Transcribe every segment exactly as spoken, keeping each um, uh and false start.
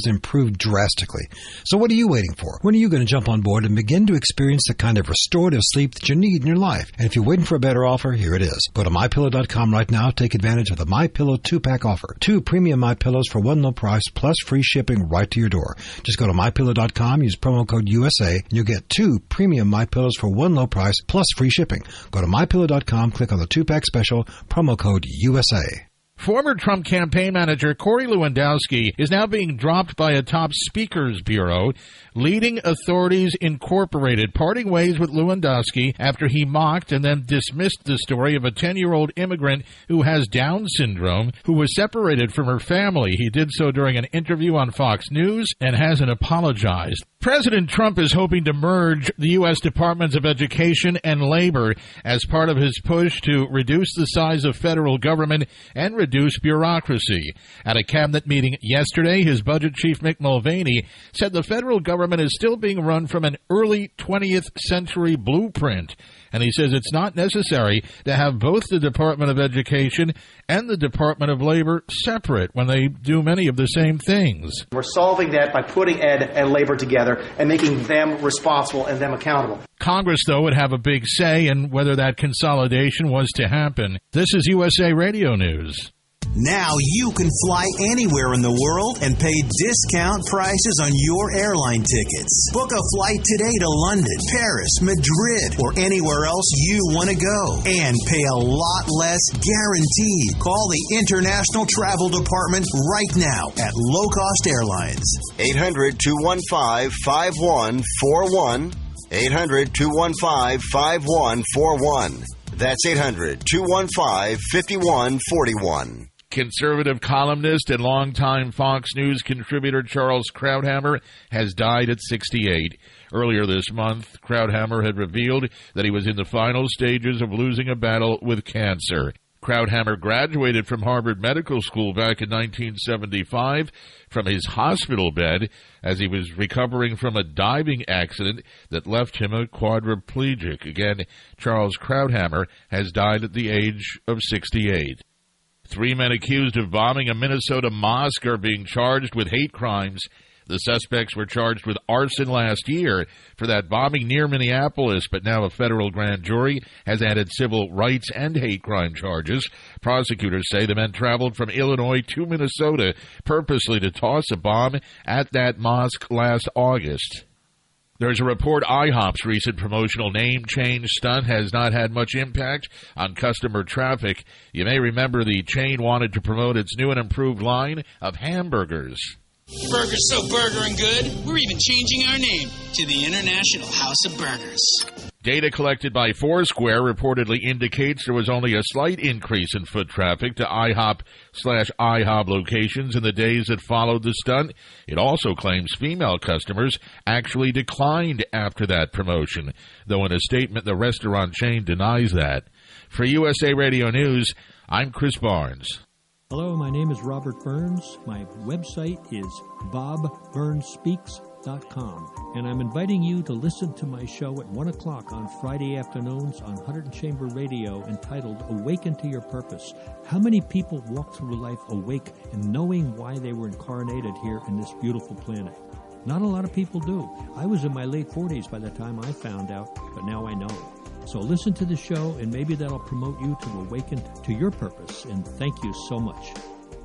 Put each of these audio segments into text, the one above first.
has improved drastically. So what are you waiting for? When are you going to jump on board and begin to experience the kind of restorative sleep that you need in your life? And if you're waiting for a better offer, here it is. Go to my pillow dot com right now. Take advantage of the MyPillow two-pack offer. Two premium MyPillows for one low price plus free shipping right to your door. Just go to my pillow dot com, use promo code U S A, and you'll get two premium MyPillows for one low price plus free shipping. Go to my pillow dot com, click on the two-pack special, promo code U S A. Former Trump campaign manager Corey Lewandowski is now being dropped by a top speakers bureau. Leading Authorities Incorporated parting ways with Lewandowski after he mocked and then dismissed the story of a ten-year-old immigrant who has Down syndrome who was separated from her family. He did so during an interview on Fox News and hasn't apologized. President Trump is hoping to merge the U S Departments of Education and Labor as part of his push to reduce the size of federal government and reduce bureaucracy. At a cabinet meeting yesterday, his budget chief Mick Mulvaney said the federal government is still being run from an early twentieth century blueprint. And he says it's not necessary to have both the Department of Education and the Department of Labor separate when they do many of the same things. We're solving that by putting Ed and Labor together and making them responsible and them accountable. Congress, though, would have a big say in whether that consolidation was to happen. This is U S A Radio News. Now you can fly anywhere in the world and pay discount prices on your airline tickets. Book a flight today to London, Paris, Madrid, or anywhere else you want to go. And pay a lot less guaranteed. Call the International Travel Department right now at Low Cost Airlines. eight hundred, two one five, five one four one. eight hundred, two one five, five one four one. That's eight hundred, two one five, five one four one. Conservative columnist and longtime Fox News contributor Charles Krauthammer has died at sixty-eight. Earlier this month, Krauthammer had revealed that he was in the final stages of losing a battle with cancer. Krauthammer graduated from Harvard Medical School back in nineteen seventy-five from his hospital bed as he was recovering from a diving accident that left him a quadriplegic. Again, Charles Krauthammer has died at the age of sixty-eight. Three men accused of bombing a Minnesota mosque are being charged with hate crimes. The suspects were charged with arson last year for that bombing near Minneapolis, but now a federal grand jury has added civil rights and hate crime charges. Prosecutors say the men traveled from Illinois to Minnesota purposely to toss a bomb at that mosque last August. There's a report IHOP's recent promotional name change stunt has not had much impact on customer traffic. You may remember the chain wanted to promote its new and improved line of hamburgers. Burgers so burger and good, we're even changing our name to the International House of Burgers. Data collected by Foursquare reportedly indicates there was only a slight increase in foot traffic to IHOP slash IHOB locations in the days that followed the stunt. It also claims female customers actually declined after that promotion, though in a statement the restaurant chain denies that. For U S A Radio News, I'm Chris Barnes. Hello, my name is Robert Burns. My website is bob burns speaks dot com, and I'm inviting you to listen to my show at one o'clock on Friday afternoons on Hunterdon Chamber Radio entitled Awaken to Your Purpose. How many people walk through life awake and knowing why they were incarnated here in this beautiful planet? Not a lot of people do. I was in my late forties by the time I found out, but now I know. So listen to the show, and maybe that'll promote you to awaken to your purpose. And thank you so much.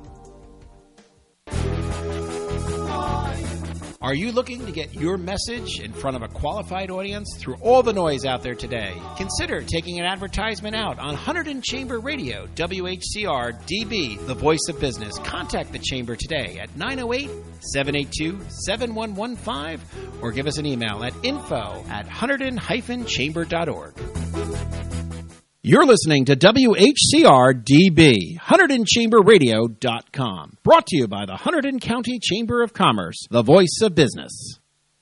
Are you looking to get your message in front of a qualified audience through all the noise out there today? Consider taking an advertisement out on Hunterdon Chamber Radio, W H C R D B, the voice of business. Contact the Chamber today at nine oh eight, seven eight two, seven one one five or give us an email at info at hunterdon dash chamber dot org. You're listening to W H C R D B, Hunterdon Chamber Radio dot com. Brought to you by the Hunterdon County Chamber of Commerce, the voice of business.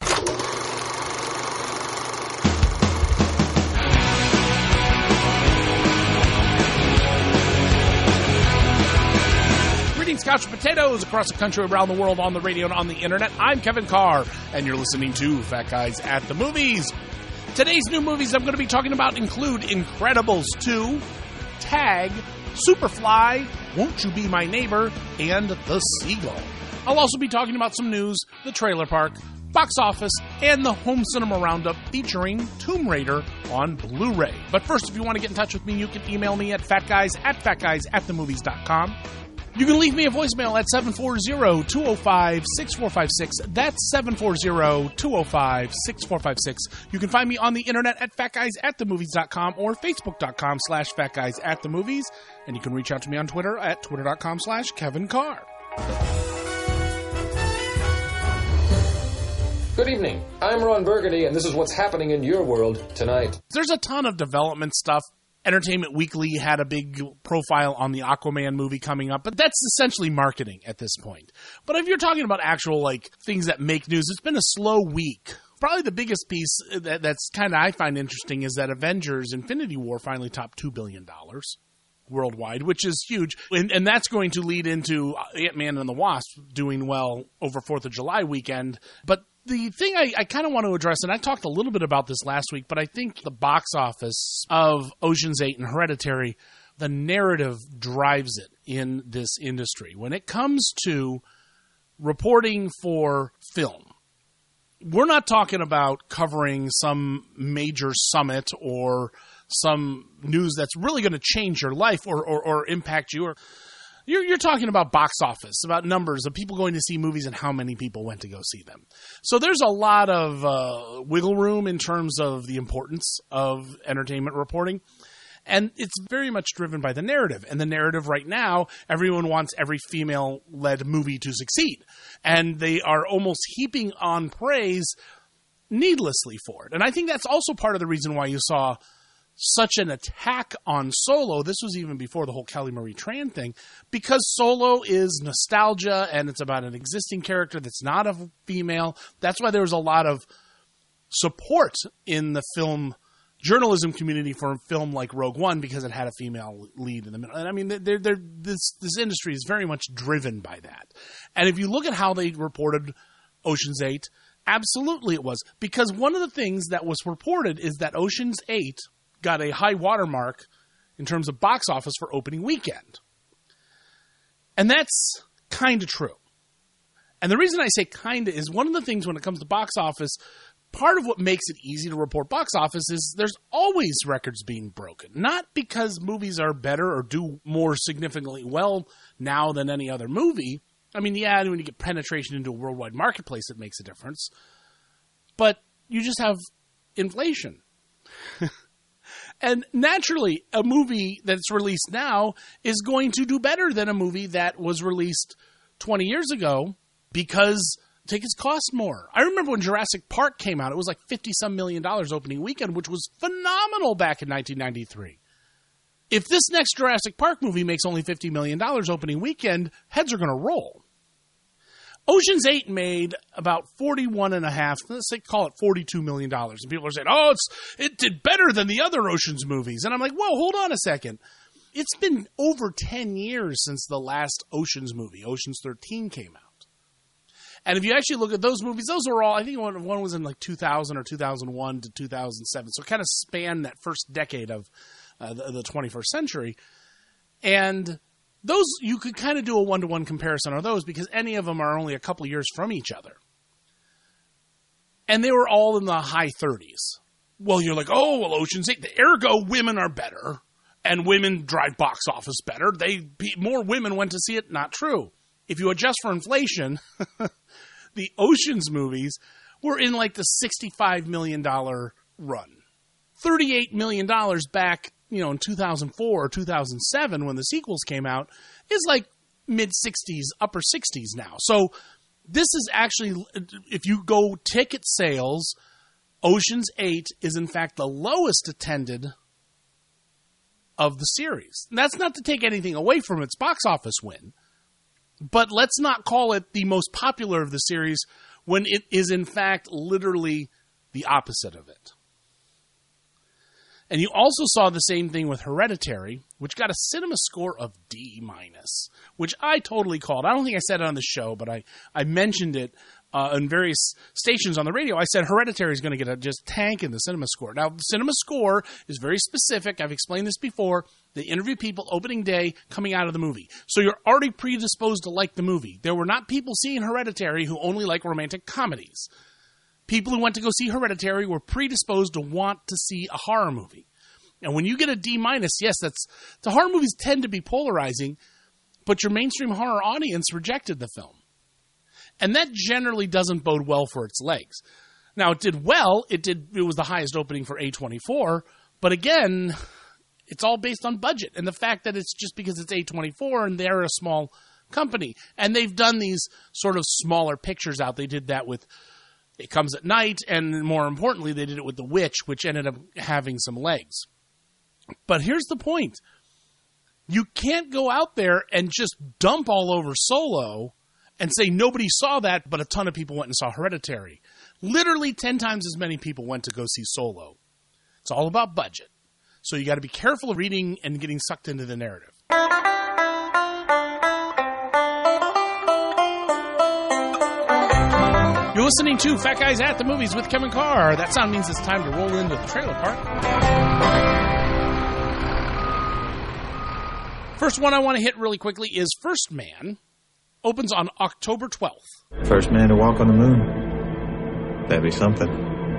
Greetings, couch potatoes across the country, around the world, on the radio and on the internet. I'm Kevin Carr, and you're listening to Fat Guys at the Movies. Today's new movies I'm going to be talking about include Incredibles two, Tag, Superfly, Won't You Be My Neighbor, and The Seagull. I'll also be talking about some news, the trailer park, box office, and the home cinema roundup featuring Tomb Raider on Blu-ray. But first, if you want to get in touch with me, you can email me at fatguys at fatguys at the movies dot com. You can leave me a voicemail at seven four zero, two oh five, six four five six. That's seven four zero, two oh five, six four five six. You can find me on the internet at fatguys at the movies dot com or facebook.com slash fatguys at the movies. And you can reach out to me on Twitter at twitter.com slash Kevin Carr. Good evening. I'm Ron Burgundy, and this is what's happening in your world tonight. There's a ton of development stuff. Entertainment Weekly had a big profile on the Aquaman movie coming up, but that's essentially marketing at this point. But if you're talking about actual, like, things that make news, it's been a slow week. Probably the biggest piece that, that's kind of I find interesting is that Avengers Infinity War finally topped two billion dollars worldwide, which is huge. And, and that's going to lead into Ant-Man and the Wasp doing well over fourth of July weekend. But the thing I, I kind of want to address, and I talked a little bit about this last week, but I think the box office of Ocean's eight and Hereditary, the narrative drives it in this industry. When it comes to reporting for film, we're not talking about covering some major summit or some news that's really going to change your life or, or, or impact you. Or You're, you're talking about box office, about numbers of people going to see movies and how many people went to go see them. So there's a lot of uh, wiggle room in terms of the importance of entertainment reporting. And it's very much driven by the narrative. And the narrative right now, everyone wants every female-led movie to succeed. And they are almost heaping on praise needlessly for it. And I think that's also part of the reason why you saw such an attack on Solo. This was even before the whole Kelly Marie Tran thing, because Solo is nostalgia and it's about an existing character that's not a female. That's why there was a lot of support in the film journalism community for a film like Rogue One because it had a female lead in the middle. And I mean, they're, they're, this this industry is very much driven by that. And if you look at how they reported Ocean's eight, absolutely it was. Because one of the things that was reported is that Ocean's eight got a high watermark in terms of box office for opening weekend. And that's kind of true. And the reason I say kind of is one of the things when it comes to box office, part of what makes it easy to report box office is there's always records being broken. Not because movies are better or do more significantly well now than any other movie. I mean, yeah, when you get penetration into a worldwide marketplace, it makes a difference. But you just have inflation. And naturally, a movie that's released now is going to do better than a movie that was released twenty years ago because tickets cost more. I remember when Jurassic Park came out, it was like fifty-some million dollars opening weekend, which was phenomenal back in nineteen ninety-three. If this next Jurassic Park movie makes only fifty million dollars opening weekend, heads are going to roll. Ocean's eight made about forty-one and a half, let's say call it forty-two million dollars. And people are saying, oh, it's it did better than the other Ocean's movies. And I'm like, whoa, hold on a second. It's been over ten years since the last Ocean's movie, Ocean's thirteen, came out. And if you actually look at those movies, those were all, I think one, one was in like two thousand or two thousand one to two thousand seven. So it kind of spanned that first decade of uh, the, the twenty-first century. And those, you could kind of do a one-to-one comparison on those because any of them are only a couple of years from each other. And they were all in the high thirties. Well, you're like, oh, well, Ocean's eight, ergo women are better and women drive box office better. They more women went to see it. Not true. If you adjust for inflation, the Ocean's movies were in like the sixty-five million dollars run. thirty-eight million dollars back, you know, in two thousand four or two thousand seven when the sequels came out is like mid-sixties, upper sixties now. So this is actually, if you go ticket sales, Ocean's eight is in fact the lowest attended of the series. And that's not to take anything away from its box office win, but let's not call it the most popular of the series when it is in fact literally the opposite of it. And you also saw the same thing with Hereditary, which got a cinema score of D minus, which I totally called. I don't think I said it on the show, but I, I mentioned it uh, in various stations on the radio, I said Hereditary is going to get a just tank in the Cinema Score. Now, the Cinema Score is very specific. I've explained this before. They interview people opening day coming out of the movie. So you're already predisposed to like the movie. There were not people seeing Hereditary who only like romantic comedies. People who went to go see Hereditary were predisposed to want to see a horror movie. And when you get a D minus, yes, that's the horror movies tend to be polarizing, but your mainstream horror audience rejected the film. And that generally doesn't bode well for its legs. Now, it did well. It did. It was the highest opening for A twenty-four. But again, it's all based on budget. And the fact that it's just because it's A twenty-four and they're a small company. And they've done these sort of smaller pictures out. They did that with It Comes at Night. And more importantly, they did it with The Witch, which ended up having some legs. But here's the point. You can't go out there and just dump all over Solo and say nobody saw that, but a ton of people went and saw Hereditary. Literally ten times as many people went to go see Solo. It's all about budget. So you got to be careful of reading and getting sucked into the narrative. You're listening to Fat Guys at the Movies with Kevin Carr. That sound means it's time to roll into the trailer park. First one I want to hit really quickly is First Man. Opens on October twelfth. First man to walk on the moon. That'd be something.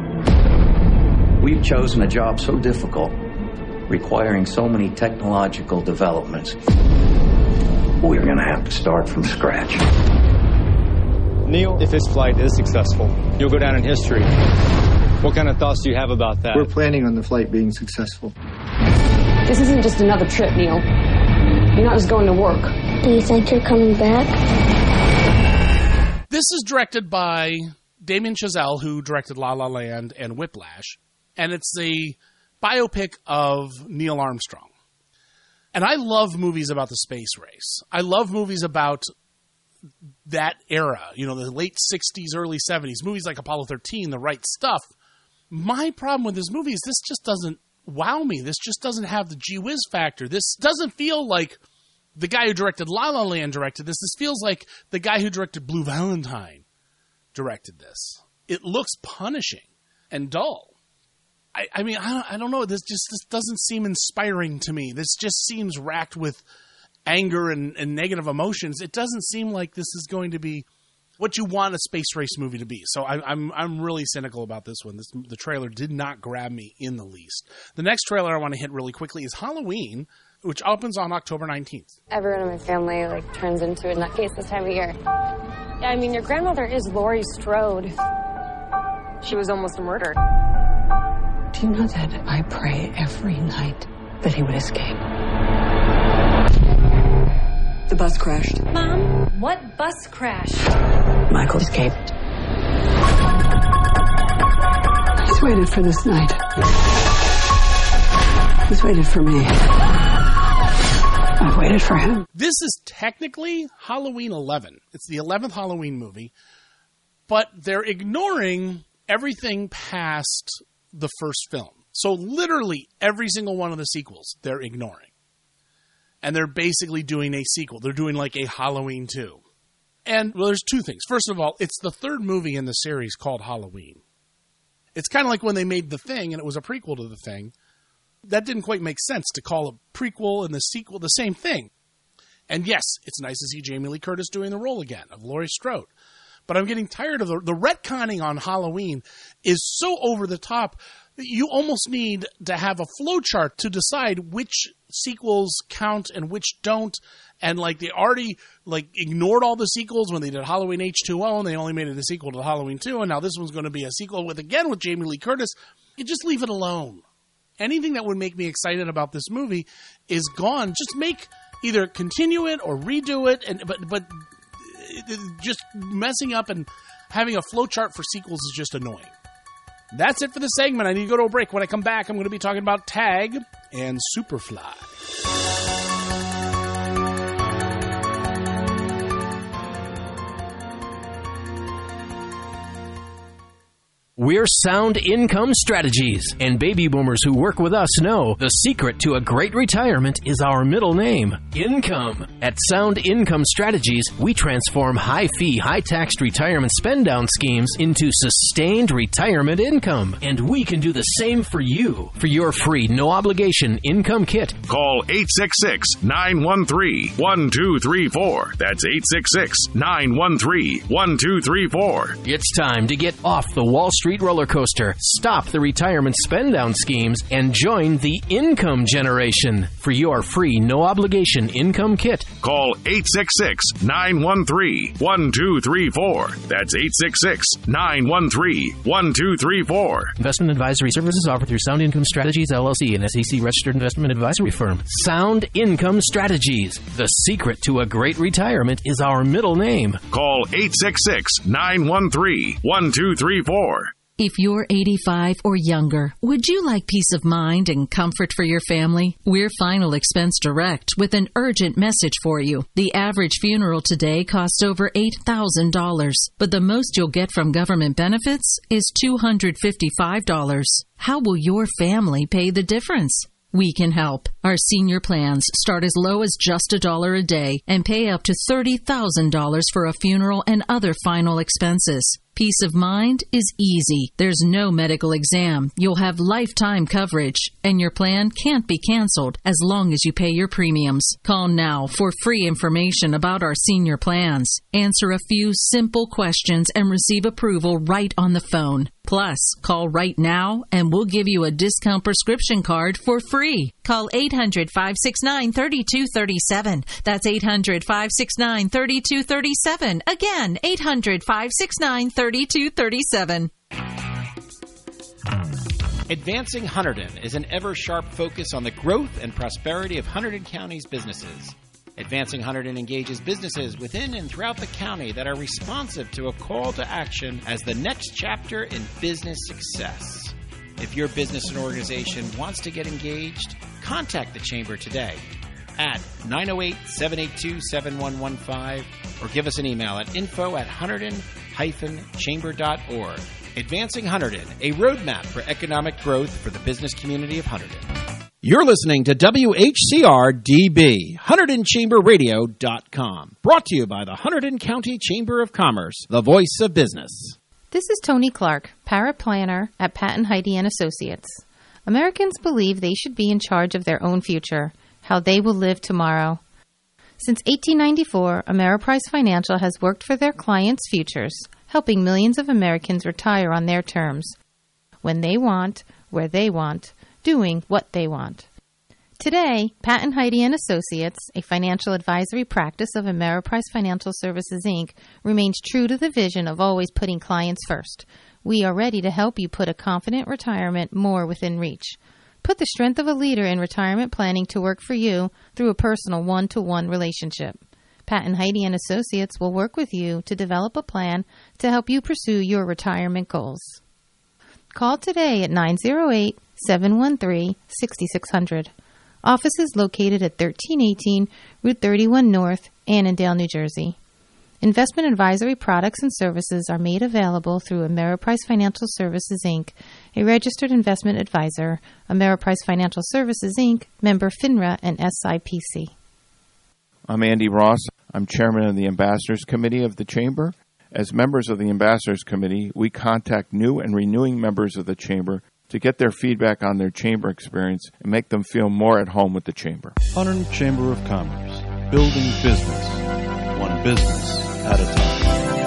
We've chosen a job so difficult, requiring so many technological developments. We're going to have to start from scratch. Neil, if this flight is successful, you'll go down in history. What kind of thoughts do you have about that? We're planning on the flight being successful. This isn't just another trip, Neil. You're not just going to work. Do you think you're coming back? This is directed by Damien Chazelle, who directed La La Land and Whiplash. And it's a biopic of Neil Armstrong. And I love movies about the space race. I love movies about that era, you know, the late sixties, early seventies. Movies like Apollo thirteen, The Right Stuff. My problem with this movie is this just doesn't wow me. This just doesn't have the gee whiz factor. This doesn't feel like the guy who directed La La Land directed this. This feels like the guy who directed Blue Valentine directed this. It looks punishing and dull. I, I mean, I don't, I don't know. This just this doesn't seem inspiring to me. This just seems racked with anger and, and negative emotions. It doesn't seem like this is going to be what you want a space race movie to be. So I, I'm I'm really cynical about this one. This, the trailer did not grab me in the least. The next trailer I want to hit really quickly is Halloween, which opens on October nineteenth. Everyone in my family like turns into a nutcase this time of year. Yeah, I mean, your grandmother is Laurie Strode. She was almost murdered. Do you know that I pray every night that he would escape? The bus crashed. Mom, what bus crashed? Michael escaped. He's waited for this night. He's waited for me. I've waited for him. This is technically Halloween eleven. It's the eleventh Halloween movie, but they're ignoring everything past the first film. So literally every single one of the sequels they're ignoring. And they're basically doing a sequel. They're doing like a Halloween two. And, well, there's two things. First of all, it's the third movie in the series called Halloween. It's kind of like when they made The Thing, and it was a prequel to The Thing. That didn't quite make sense to call a prequel and the sequel the same thing. And yes, it's nice to see Jamie Lee Curtis doing the role again of Laurie Strode. But I'm getting tired of the, the retconning on Halloween is so over the top that you almost need to have a flowchart to decide which sequels count and which don't. And like they already like ignored all the sequels when they did Halloween H two O and they only made it a sequel to Halloween two. And now this one's going to be a sequel with again with Jamie Lee Curtis. You just leave it alone. Anything that would make me excited about this movie is gone. Just make either continue it or redo it. And but but just messing up and having a flowchart for sequels is just annoying. That's it for the segment. I need to go to a break. When I come back, I'm going to be talking about Tag and Superfly. We're Sound Income Strategies, and baby boomers who work with us know the secret to a great retirement is our middle name, Income. At Sound Income Strategies, we transform high-fee, high-taxed retirement spend-down schemes into sustained retirement income. And we can do the same for you. For your free, no-obligation income kit, call eight six six, nine one three, one two three four. That's eight six six, nine one three, one two three four. It's time to get off the Wall Street roller coaster, stop the retirement spend-down schemes, and join the income generation. For your free, no-obligation income kit, call eight six six, nine one three, one two three four. That's eight six six, nine one three, one two three four. Investment advisory services offered through Sound Income Strategies, L L C, an S E C-registered investment advisory firm. Sound Income Strategies. The secret to a great retirement is our middle name. Call eight six six, nine one three, one two three four. If you're eighty-five or younger, would you like peace of mind and comfort for your family? We're Final Expense Direct with an urgent message for you. The average funeral today costs over eight thousand dollars, but the most you'll get from government benefits is two hundred fifty-five dollars. How will your family pay the difference? We can help. Our senior plans start as low as just a dollar a day and pay up to thirty thousand dollars for a funeral and other final expenses. Peace of mind is easy. There's no medical exam. You'll have lifetime coverage, and your plan can't be canceled as long as you pay your premiums. Call now for free information about our senior plans. Answer a few simple questions and receive approval right on the phone. Plus, call right now and we'll give you a discount prescription card for free. Call eight hundred, five six nine, three two three seven. That's eight hundred, five six nine, three two three seven. Again, eight hundred, five six nine, three two three seven. Advancing Hunterdon is an ever-sharp focus on the growth and prosperity of Hunterdon County's businesses. Advancing Hunterdon engages businesses within and throughout the county that are responsive to a call to action as the next chapter in business success. If your business and organization wants to get engaged, contact the Chamber today at nine oh eight, seven eight two, seven one one five or give us an email at info at hunterdon dash chamber dot org. Advancing Hunterdon, a roadmap for economic growth for the business community of Hunterdon. You're listening to W H C R D B, Hunterdon Chamber Radio dot com. Brought to you by the Hunterdon County Chamber of Commerce, the voice of business. This is Tony Clark, paraplanner at Patton Heide and Associates. Americans believe they should be in charge of their own future, how they will live tomorrow. Since eighteen ninety-four, Ameriprise Financial has worked for their clients' futures, helping millions of Americans retire on their terms, when they want, where they want, doing what they want. Today, Patton Heide and Associates, a financial advisory practice of Ameriprise Financial Services, Incorporated, remains true to the vision of always putting clients first. We are ready to help you put a confident retirement more within reach. Put the strength of a leader in retirement planning to work for you through a personal one-to-one relationship. Patton Heide and Associates will work with you to develop a plan to help you pursue your retirement goals. Call today at nine oh eight, seven one three, six six zero zero. Office is located at thirteen eighteen Route thirty-one North, Annandale, New Jersey. Investment advisory products and services are made available through Ameriprise Financial Services, Incorporated, a registered investment advisor, Ameriprise Financial Services, Incorporated, member FINRA and S I P C. I'm Andy Ross. I'm chairman of the Ambassadors Committee of the Chamber. As members of the Ambassadors Committee, we contact new and renewing members of the Chamber to get their feedback on their Chamber experience and make them feel more at home with the Chamber. Hunterdon Chamber of Commerce, building business, one business at a time.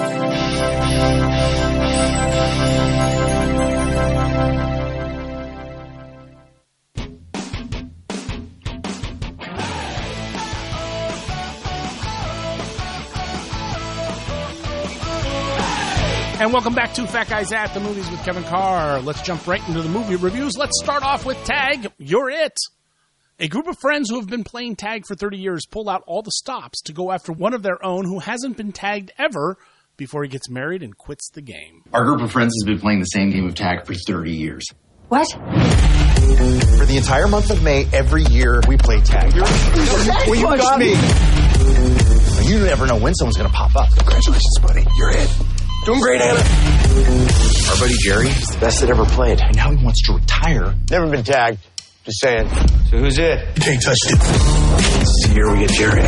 And welcome back to Fat Guys at the Movies with Kevin Carr. Let's jump right into the movie reviews. Let's start off with Tag, You're It. A group of friends who have been playing tag for thirty years pull out all the stops to go after one of their own who hasn't been tagged ever before he gets married and quits the game. Our group of friends has been playing the same game of tag for thirty years. What? For the entire month of May, every year, we play tag. You're, well, you got me. You never know when someone's going to pop up. Congratulations, buddy. You're it. Doing great, Anna. Our buddy Jerry, the best that ever played. And now he wants to retire. Never been tagged. Just saying. So who's it? You can't touch it. This is the year we get Jerry.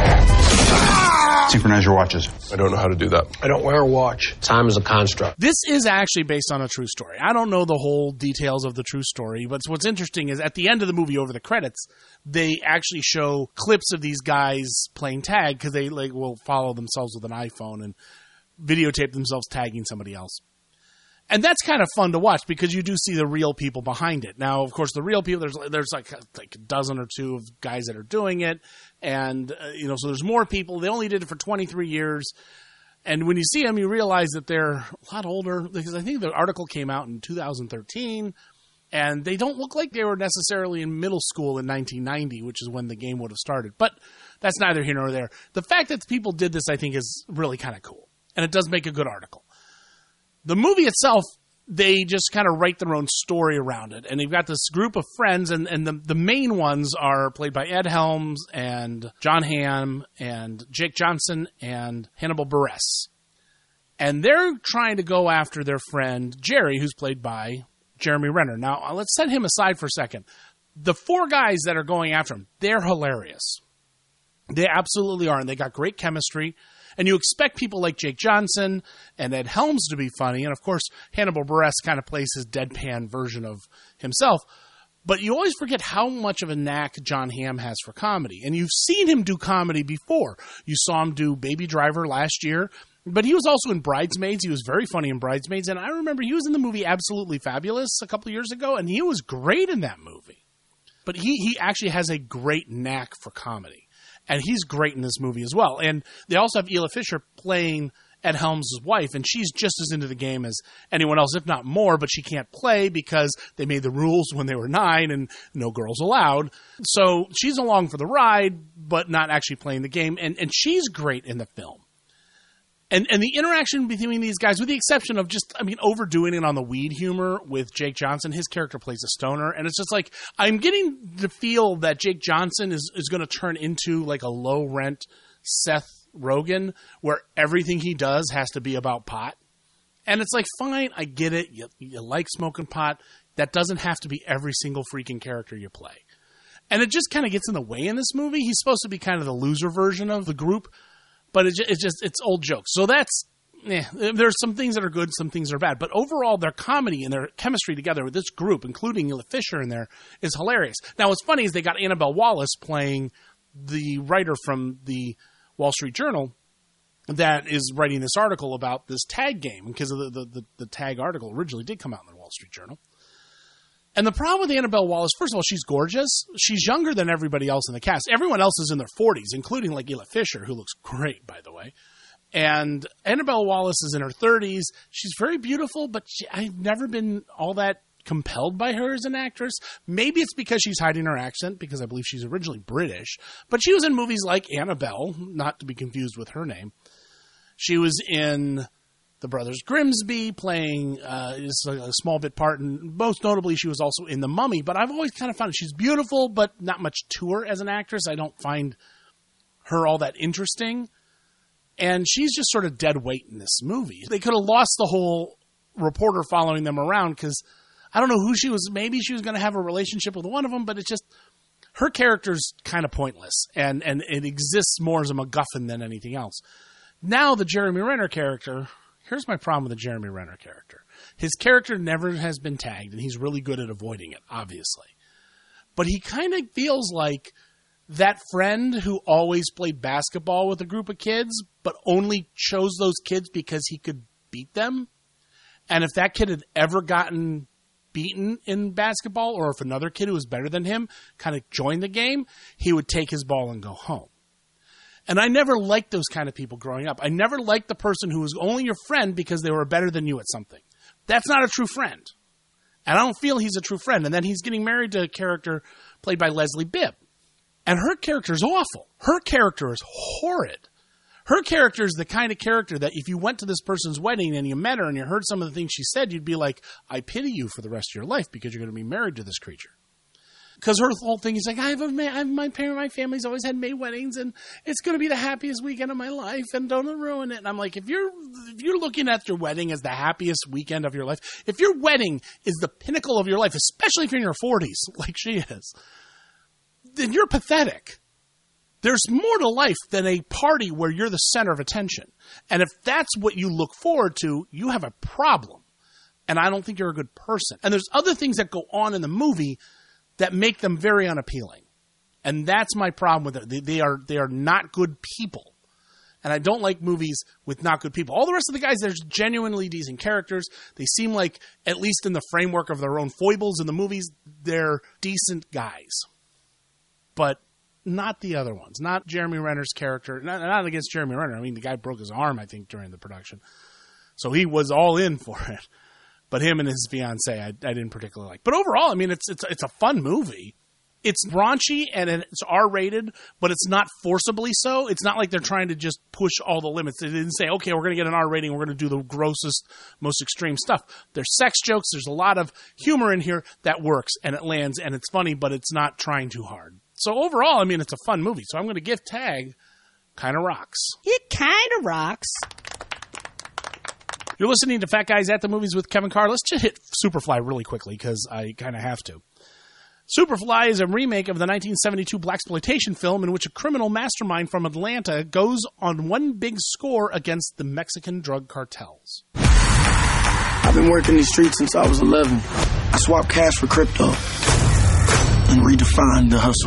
Synchronize your watches. I don't know how to do that. I don't wear a watch. Time is a construct. This is actually based on a true story. I don't know the whole details of the true story, but what's interesting is at the end of the movie, over the credits, they actually show clips of these guys playing tag because they like will follow themselves with an iPhone and videotape themselves tagging somebody else. And that's kind of fun to watch because you do see the real people behind it. Now, of course, the real people, there's there's like, like a dozen or two of guys that are doing it. And, uh, you know, so there's more people. They only did it for twenty-three years. And when you see them, you realize that they're a lot older because I think the article came out in two thousand thirteen. And they don't look like they were necessarily in middle school in nineteen ninety, which is when the game would have started. But that's neither here nor there. The fact that people did this, I think, is really kind of cool. And it does make a good article. The movie itself, they just kind of write their own story around it. And they've got this group of friends, and, and the, the main ones are played by Ed Helms and John Hamm and Jake Johnson and Hannibal Buress. And they're trying to go after their friend Jerry, who's played by Jeremy Renner. Now, let's set him aside for a second. The four guys that are going after him, they're hilarious. They absolutely are, and they got great chemistry. And you expect people like Jake Johnson and Ed Helms to be funny. And, of course, Hannibal Buress kind of plays his deadpan version of himself. But you always forget how much of a knack John Hamm has for comedy. And you've seen him do comedy before. You saw him do Baby Driver last year. But he was also in Bridesmaids. He was very funny in Bridesmaids. And I remember he was in the movie Absolutely Fabulous a couple of years ago. And he was great in that movie. But he, he actually has a great knack for comedy. And he's great in this movie as well. And they also have Ela Fisher playing Ed Helms' wife, and she's just as into the game as anyone else, if not more, but she can't play because they made the rules when they were nine and no girls allowed. So she's along for the ride, but not actually playing the game, and, and she's great in the film. And and the interaction between these guys, with the exception of just, I mean, overdoing it on the weed humor with Jake Johnson, his character plays a stoner, and it's just like, I'm getting the feel that Jake Johnson is, is going to turn into like a low-rent Seth Rogen, where everything he does has to be about pot. And it's like, fine, I get it, you, you like smoking pot, that doesn't have to be every single freaking character you play. And it just kind of gets in the way in this movie. He's supposed to be kind of the loser version of the group, but it, it's just, it's old jokes. So that's, eh, there's some things that are good, some things are bad. But overall, their comedy and their chemistry together with this group, including Ela Fisher in there, is hilarious. Now, what's funny is they got Annabelle Wallace playing the writer from the Wall Street Journal that is writing this article about this tag game, because of the, the, the, the tag article originally did come out in the Wall Street Journal. And the problem with Annabelle Wallace, first of all, she's gorgeous. She's younger than everybody else in the cast. Everyone else is in their forties, including like Ela Fisher, who looks great, by the way. And Annabelle Wallace is in her thirties. She's very beautiful, but she, I've never been all that compelled by her as an actress. Maybe it's because she's hiding her accent, because I believe she's originally British. But she was in movies like Annabelle, not to be confused with her name. She was in The Brothers Grimsby, playing uh, just a, a small bit part, and most notably, she was also in The Mummy. But I've always kind of found she's beautiful, but not much to her as an actress. I don't find her all that interesting. And she's just sort of dead weight in this movie. They could have lost the whole reporter following them around, because I don't know who she was. Maybe she was going to have a relationship with one of them, but it's just, her character's kind of pointless, and, and it exists more as a MacGuffin than anything else. Now, the Jeremy Renner character, here's my problem with the Jeremy Renner character. His character never has been tagged, and he's really good at avoiding it, obviously. But he kind of feels like that friend who always played basketball with a group of kids, but only chose those kids because he could beat them. And if that kid had ever gotten beaten in basketball, or if another kid who was better than him kind of joined the game, he would take his ball and go home. And I never liked those kind of people growing up. I never liked the person who was only your friend because they were better than you at something. That's not a true friend. And I don't feel he's a true friend. And then he's getting married to a character played by Leslie Bibb. And her character is awful. Her character is horrid. Her character is the kind of character that if you went to this person's wedding and you met her and you heard some of the things she said, you'd be like, I pity you for the rest of your life because you're going to be married to this creature. Because her whole thing is like, I have a ma- I have my parent, my family's always had May weddings, and it's going to be the happiest weekend of my life, and don't ruin it. And I'm like, if you're if you're looking at your wedding as the happiest weekend of your life, if your wedding is the pinnacle of your life, especially if you're in your forties, like she is, then you're pathetic. There's more to life than a party where you're the center of attention. And if that's what you look forward to, you have a problem. And I don't think you're a good person. And there's other things that go on in the movie that make them very unappealing. And that's my problem with it. They, they are they are not good people. And I don't like movies with not good people. All the rest of the guys, there's genuinely decent characters. They seem like, at least in the framework of their own foibles in the movies, they're decent guys. But not the other ones. Not Jeremy Renner's character. Not, not against Jeremy Renner. I mean, the guy broke his arm, I think, during the production. So he was all in for it. But him and his fiancée, I, I didn't particularly like. But overall, I mean, it's it's it's a fun movie. It's raunchy and it's R-rated, but it's not forcibly so. It's not like they're trying to just push all the limits. They didn't say, okay, we're going to get an R rating. We're going to do the grossest, most extreme stuff. There's sex jokes. There's a lot of humor in here that works and it lands and it's funny, but it's not trying too hard. So overall, I mean, it's a fun movie. So I'm going to give Tag Kinda Rocks. It kinda rocks. You're listening to Fat Guys at the Movies with Kevin Carr. Let's just hit Superfly really quickly because I kind of have to. Superfly is a remake of the nineteen seventy-two blaxploitation film in which a criminal mastermind from Atlanta goes on one big score against the Mexican drug cartels. I've been working these streets since I was eleven. I swapped cash for crypto and redefined the hustle.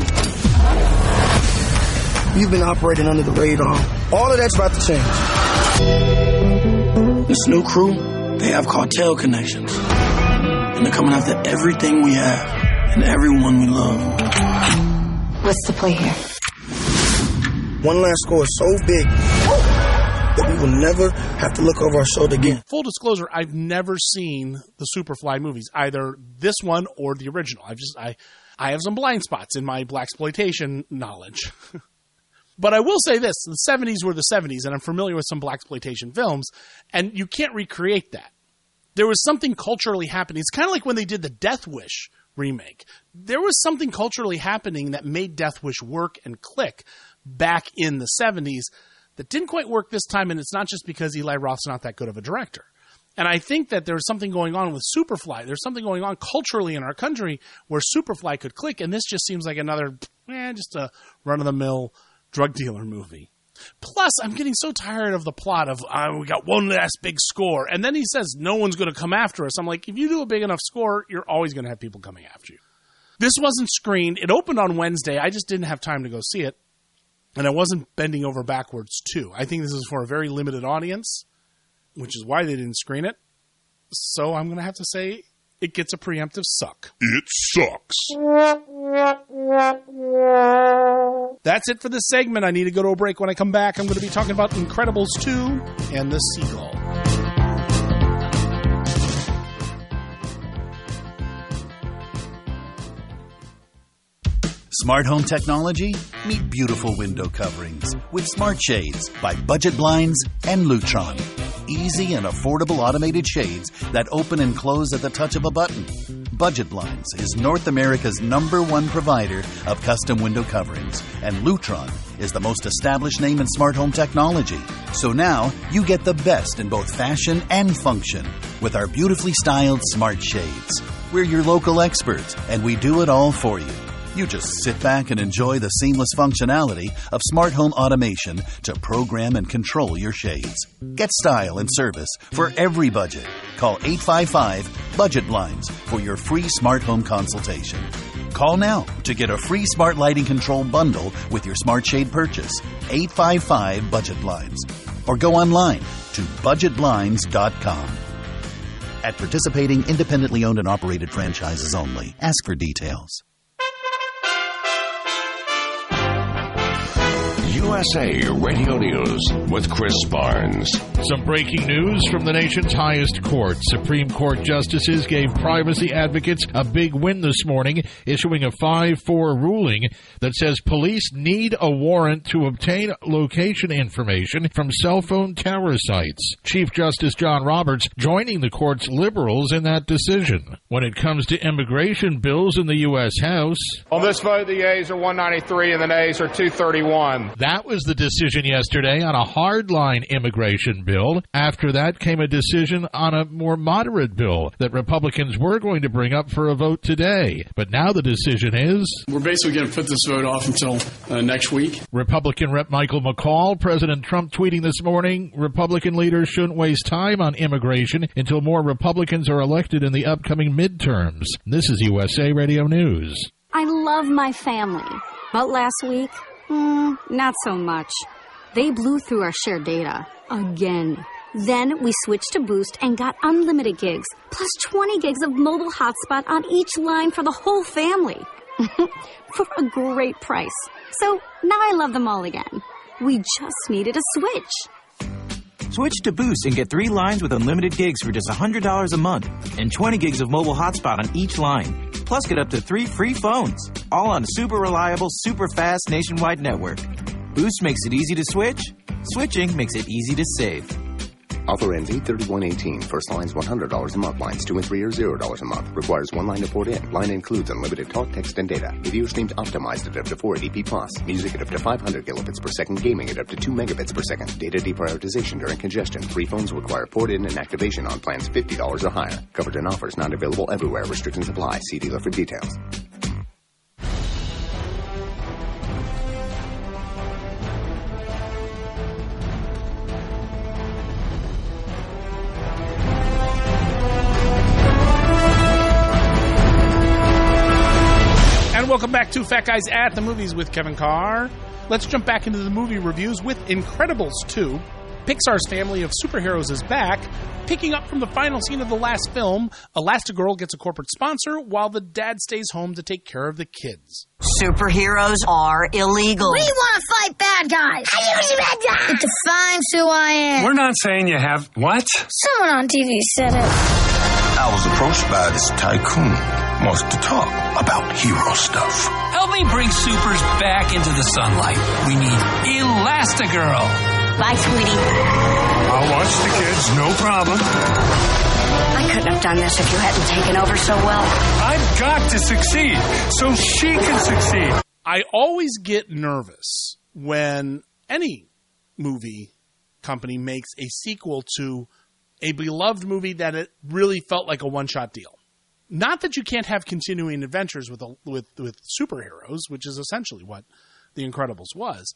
You've been operating under the radar. All of that's about to change. This new crew, they have cartel connections. And they're coming after everything we have and everyone we love. What's the play here? One last score is so big that we will never have to look over our shoulder again. Full disclosure, I've never seen the Superfly movies, either this one or the original. I've just I I have some blind spots in my blaxploitation knowledge. But I will say this, the seventies were the seventies, and I'm familiar with some blaxploitation films, and you can't recreate that. There was something culturally happening. It's kind of like when they did the Death Wish remake. There was something culturally happening that made Death Wish work and click back in the seventies that didn't quite work this time, and it's not just because Eli Roth's not that good of a director. And I think that there's something going on with Superfly. There's something going on culturally in our country where Superfly could click, and this just seems like another, eh, just a run-of-the-mill drug dealer movie. Plus, I'm getting so tired of the plot of, uh, we got one last big score, and then he says no one's going to come after us. I'm like, if you do a big enough score, you're always going to have people coming after you. This wasn't screened. It opened on Wednesday. I just didn't have time to go see it, and I wasn't bending over backwards, too. I think this is for a very limited audience, which is why they didn't screen it. So I'm going to have to say it gets a preemptive suck. It sucks. That's it for this segment. I need to go to a break. When I come back, I'm going to be talking about Incredibles two and the Seagull. Smart home technology? Meet beautiful window coverings with Smart Shades by Budget Blinds and Lutron. Easy and affordable automated shades that open and close at the touch of a button. Budget Blinds is North America's number one provider of custom window coverings, and Lutron is the most established name in smart home technology. So now you get the best in both fashion and function with our beautifully styled Smart Shades. We're your local experts, and we do it all for you. You just sit back and enjoy the seamless functionality of smart home automation to program and control your shades. Get style and service for every budget. Call eight five five, budget blinds for your free smart home consultation. Call now to get a free smart lighting control bundle with your smart shade purchase. eight five five, budget blinds. Or go online to budget blinds dot com. At participating independently owned and operated franchises only. Ask for details. U S A Radio News with Chris Barnes. Some breaking news from the nation's highest court. Supreme Court justices gave privacy advocates a big win this morning, issuing a five four ruling that says police need a warrant to obtain location information from cell phone tower sites. Chief Justice John Roberts joining the court's liberals in that decision. When it comes to immigration bills in the U S. House, on this vote, the yeas are one ninety-three and the nays are two thirty-one. That was the decision yesterday on a hardline immigration bill. After that came a decision on a more moderate bill that Republicans were going to bring up for a vote today. But now the decision is... We're basically going to put this vote off until uh, next week. Republican Representative Michael McCall, President Trump tweeting this morning, Republican leaders shouldn't waste time on immigration until more Republicans are elected in the upcoming midterms. This is U S A Radio News. I love my family, but last week, mm, not so much. They blew through our shared data again. Then we switched to Boost and got unlimited gigs, plus twenty gigs of mobile hotspot on each line for the whole family. For a great price. So now I love them all again. We just needed a switch. Switch to Boost and get three lines with unlimited gigs for just one hundred dollars a month and twenty gigs of mobile hotspot on each line. Plus, get up to three free phones, all on a super reliable, super fast nationwide network. Boost makes it easy to switch. Switching makes it easy to save. Offer ends eight thirty-one eighteen. First line's one hundred dollars a month. Lines two and three are zero dollars a month. Requires one line to port in. Line includes unlimited talk, text, and data. Video streams optimized at up to four eighty p plus. Music at up to five hundred kilobits per second. Gaming at up to two megabits per second. Data deprioritization during congestion. Free phones require port in and activation on plans fifty dollars or higher. Covered in offers not available everywhere. Restrictions apply. See dealer for details. Welcome back to Fat Guys at the Movies with Kevin Carr. Let's jump back into the movie reviews with Incredibles two. Pixar's family of superheroes is back. Picking up from the final scene of the last film, Elastigirl gets a corporate sponsor while the dad stays home to take care of the kids. Superheroes are illegal. We want to fight bad guys. I use bad guys. It defines who I am. We're not saying you have... What? Someone on T V said it. I was approached by this tycoon. Wants to talk about hero stuff. Help me bring supers back into the sunlight. We need Elastigirl. Bye, sweetie. I'll watch the kids, no problem. I couldn't have done this if you hadn't taken over so well. I've got to succeed so she can succeed. I always get nervous when any movie company makes a sequel to a beloved movie that it really felt like a one-shot deal. Not that you can't have continuing adventures with, a, with with superheroes, which is essentially what The Incredibles was,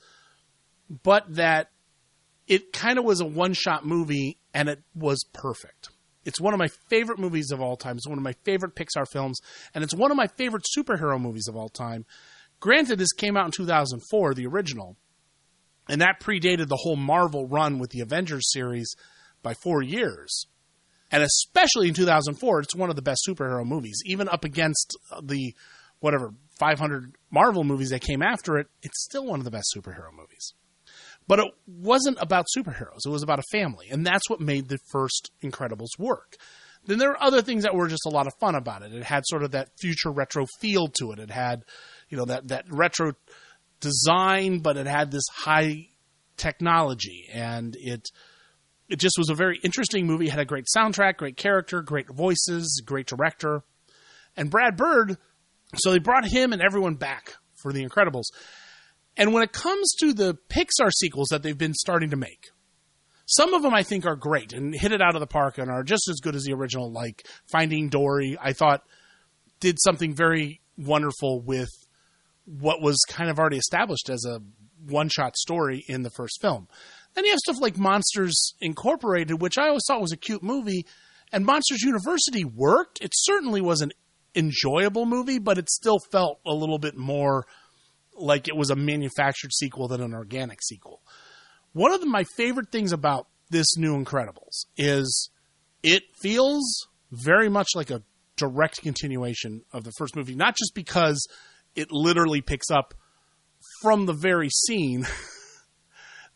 but that it kind of was a one-shot movie and it was perfect. It's one of my favorite movies of all time. It's one of my favorite Pixar films, and it's one of my favorite superhero movies of all time. Granted, this came out in two thousand four, the original, and that predated the whole Marvel run with the Avengers series by four years. And especially in two thousand four, it's one of the best superhero movies. Even up against the, whatever, five hundred Marvel movies that came after it, it's still one of the best superhero movies. But it wasn't about superheroes. It was about a family. And that's what made the first Incredibles work. Then there are other things that were just a lot of fun about it. It had sort of that future retro feel to it. It had, you know, that, that retro design, but it had this high technology. And it... It just was a very interesting movie. It had a great soundtrack, great character, great voices, great director. And Brad Bird, so they brought him and everyone back for The Incredibles. And when it comes to the Pixar sequels that they've been starting to make, some of them I think are great and hit it out of the park and are just as good as the original, like Finding Dory, I thought did something very wonderful with what was kind of already established as a one-shot story in the first film. Then you have stuff like Monsters Incorporated, which I always thought was a cute movie, and Monsters University worked. It certainly was an enjoyable movie, but it still felt a little bit more like it was a manufactured sequel than an organic sequel. One of the, my favorite things about this new Incredibles is it feels very much like a direct continuation of the first movie, not just because it literally picks up from the very scene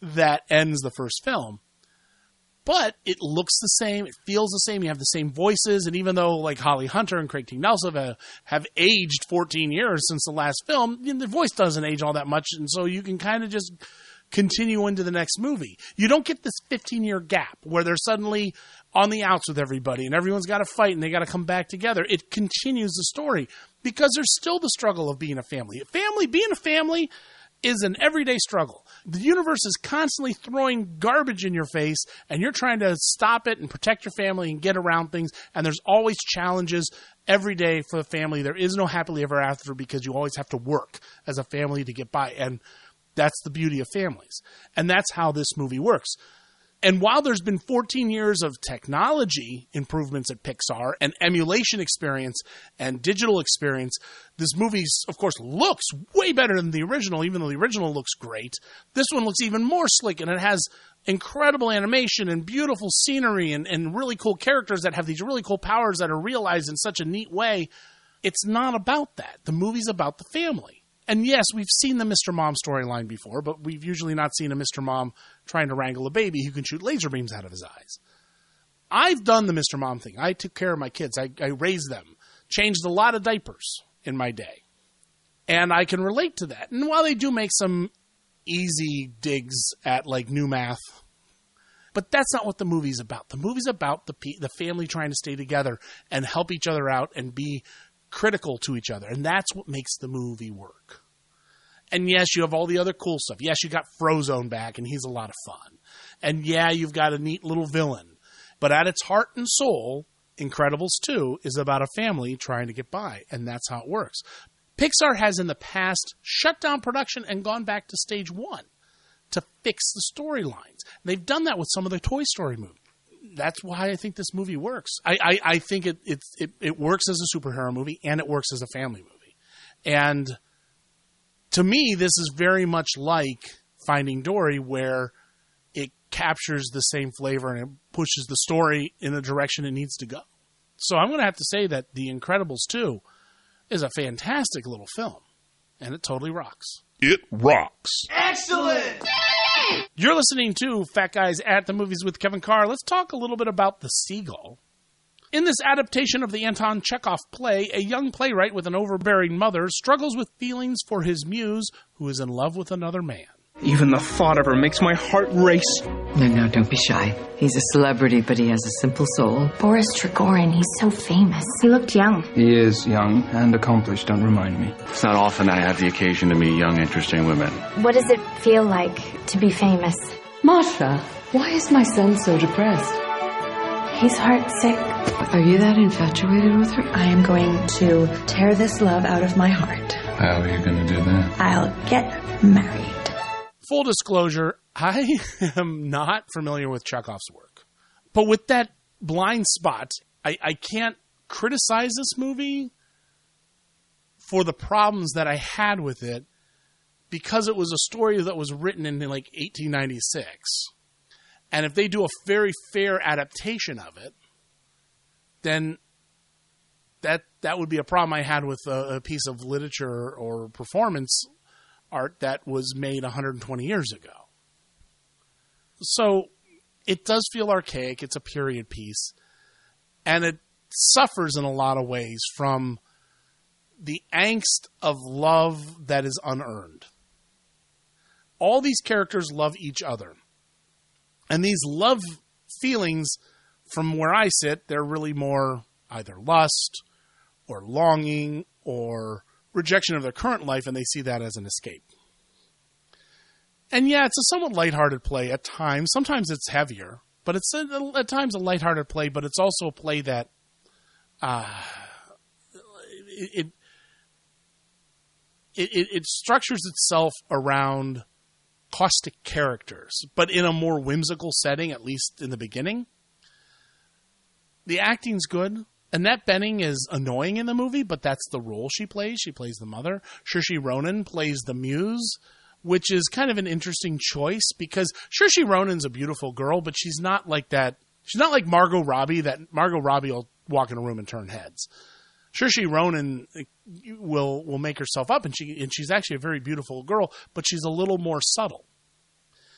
that ends the first film. But it looks the same. It feels the same. You have the same voices. And even though like Holly Hunter and Craig T. Nelson have, have aged fourteen years since the last film, you know, the voice doesn't age all that much. And so you can kind of just continue into the next movie. You don't get this fifteen-year gap where they're suddenly on the outs with everybody and everyone's got to fight and they got to come back together. It continues the story because there's still the struggle of being a family. A family, being a family is an everyday struggle. The universe is constantly throwing garbage in your face, and you're trying to stop it and protect your family and get around things, and there's always challenges every day for the family. There is no happily ever after because you always have to work as a family to get by, and that's the beauty of families. And that's how this movie works. And while there's been fourteen years of technology improvements at Pixar and emulation experience and digital experience, this movie, of course, looks way better than the original, even though the original looks great. This one looks even more slick, and it has incredible animation and beautiful scenery and, and really cool characters that have these really cool powers that are realized in such a neat way. It's not about that. The movie's about the family. And yes, we've seen the Mister Mom storyline before, but we've usually not seen a Mister Mom trying to wrangle a baby who can shoot laser beams out of his eyes. I've done the Mister Mom thing. I took care of my kids. I, I raised them, changed a lot of diapers in my day. And I can relate to that. And while they do make some easy digs at like new math, but that's not what the movie's about. The movie's about the the family trying to stay together and help each other out and be critical to each other, and that's what makes the movie work. And yes, you have all the other cool stuff. Yes, you got Frozone back, and he's a lot of fun. And yeah, you've got a neat little villain. But at its heart and soul, Incredibles two is about a family trying to get by, and that's how it works. Pixar has in the past shut down production and gone back to stage one to fix the storylines. They've done that with some of the Toy Story movies. That's why I think this movie works. I, I, I think it, it it it works as a superhero movie and it works as a family movie. And to me, this is very much like Finding Dory, where it captures the same flavor and it pushes the story in the direction it needs to go. So I'm going to have to say that The Incredibles two is a fantastic little film, and it totally rocks. It rocks. Excellent! You're listening to Fat Guys at the Movies with Kevin Carr. Let's talk a little bit about The Seagull. In this adaptation of the Anton Chekhov play, a young playwright with an overbearing mother struggles with feelings for his muse, who is in love with another man. Even the thought of her makes my heart race. No, no, don't be shy. He's a celebrity, but he has a simple soul. Boris Trigorin, he's so famous. He looked young. He is young and accomplished, don't remind me. It's not often I have the occasion to meet young, interesting women. What does it feel like to be famous? Masha, why is my son so depressed? He's heartsick. Are you that infatuated with her? I am going to tear this love out of my heart. How are you going to do that? I'll get married. Full disclosure, I am not familiar with Chekhov's work. But with that blind spot, I, I can't criticize this movie for the problems that I had with it because it was a story that was written in like eighteen ninety-six. And if they do a very fair adaptation of it, then that that would be a problem I had with a, a piece of literature or performance art that was made one hundred twenty years ago. So it does feel archaic. It's a period piece. And it suffers in a lot of ways from the angst of love that is unearned. All these characters love each other. And these love feelings, from where I sit, they're really more either lust or longing or rejection of their current life, and they see that as an escape. And yeah, it's a somewhat lighthearted play at times. Sometimes it's heavier, but it's a, at times a lighthearted play, but it's also a play that uh, it, it, it, it structures itself around caustic characters, but in a more whimsical setting, at least in the beginning. The acting's good. Annette Bening is annoying in the movie, but that's the role she plays. She plays the mother. Saoirse Ronan plays the muse, which is kind of an interesting choice because Saoirse Ronan's a beautiful girl, but she's not like that. She's not like Margot Robbie, that Margot Robbie will walk in a room and turn heads. Saoirse Ronan will will make herself up, and she and she's actually a very beautiful girl, but she's a little more subtle.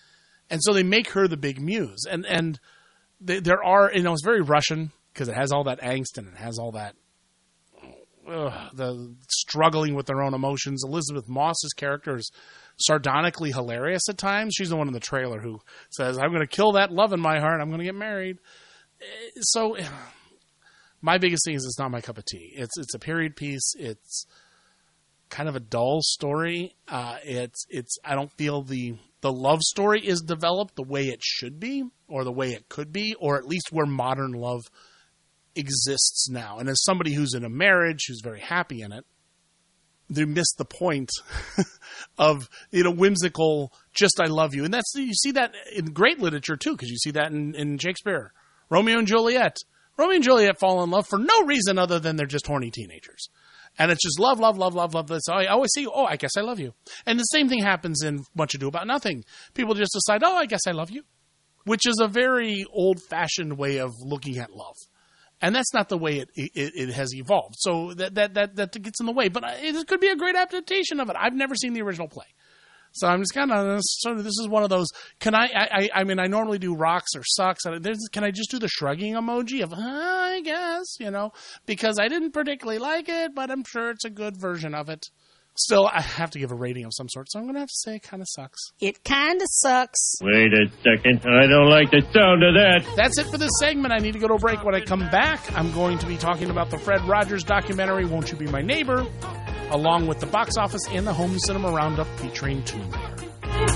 And so they make her the big muse. And and they, there are, you know, it's very Russian because it has all that angst and it has all that, ugh, the struggling with their own emotions. Elizabeth Moss's character is sardonically hilarious at times. She's the one in the trailer who says, I'm going to kill that love in my heart. I'm going to get married. So my biggest thing is it's not my cup of tea. It's it's a period piece. It's kind of a dull story. Uh, it's it's I don't feel the the love story is developed the way it should be, or the way it could be, or at least where modern love exists now. And as somebody who's in a marriage, who's very happy in it, they miss the point of, you know, whimsical, just I love you. And that's, you see that in great literature too, because you see that in, in Shakespeare. Romeo and Juliet. Romeo and Juliet fall in love for no reason other than they're just horny teenagers. And it's just love, love, love, love, love. So I always see, oh, I guess I love you. And the same thing happens in Much Ado About Nothing. People just decide, oh, I guess I love you, which is a very old-fashioned way of looking at love. And that's not the way it, it, it has evolved. So that, that, that, that gets in the way. But it could be a great adaptation of it. I've never seen the original play. So I'm just kind of, sort of, this is one of those, can I, I, I mean, I normally do rocks or sucks. Can I just do the shrugging emoji of, uh, I guess, you know, because I didn't particularly like it, but I'm sure it's a good version of it. Still, I have to give a rating of some sort, so I'm going to have to say it kind of sucks. It kind of sucks. Wait a second. I don't like the sound of that. That's it for this segment. I need to go to a break. When I come back, I'm going to be talking about the Fred Rogers documentary, Won't You Be My Neighbor?, along with the box office and the home cinema roundup featuring Tomb Raider.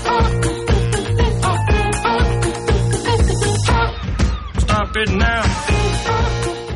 Stop it now.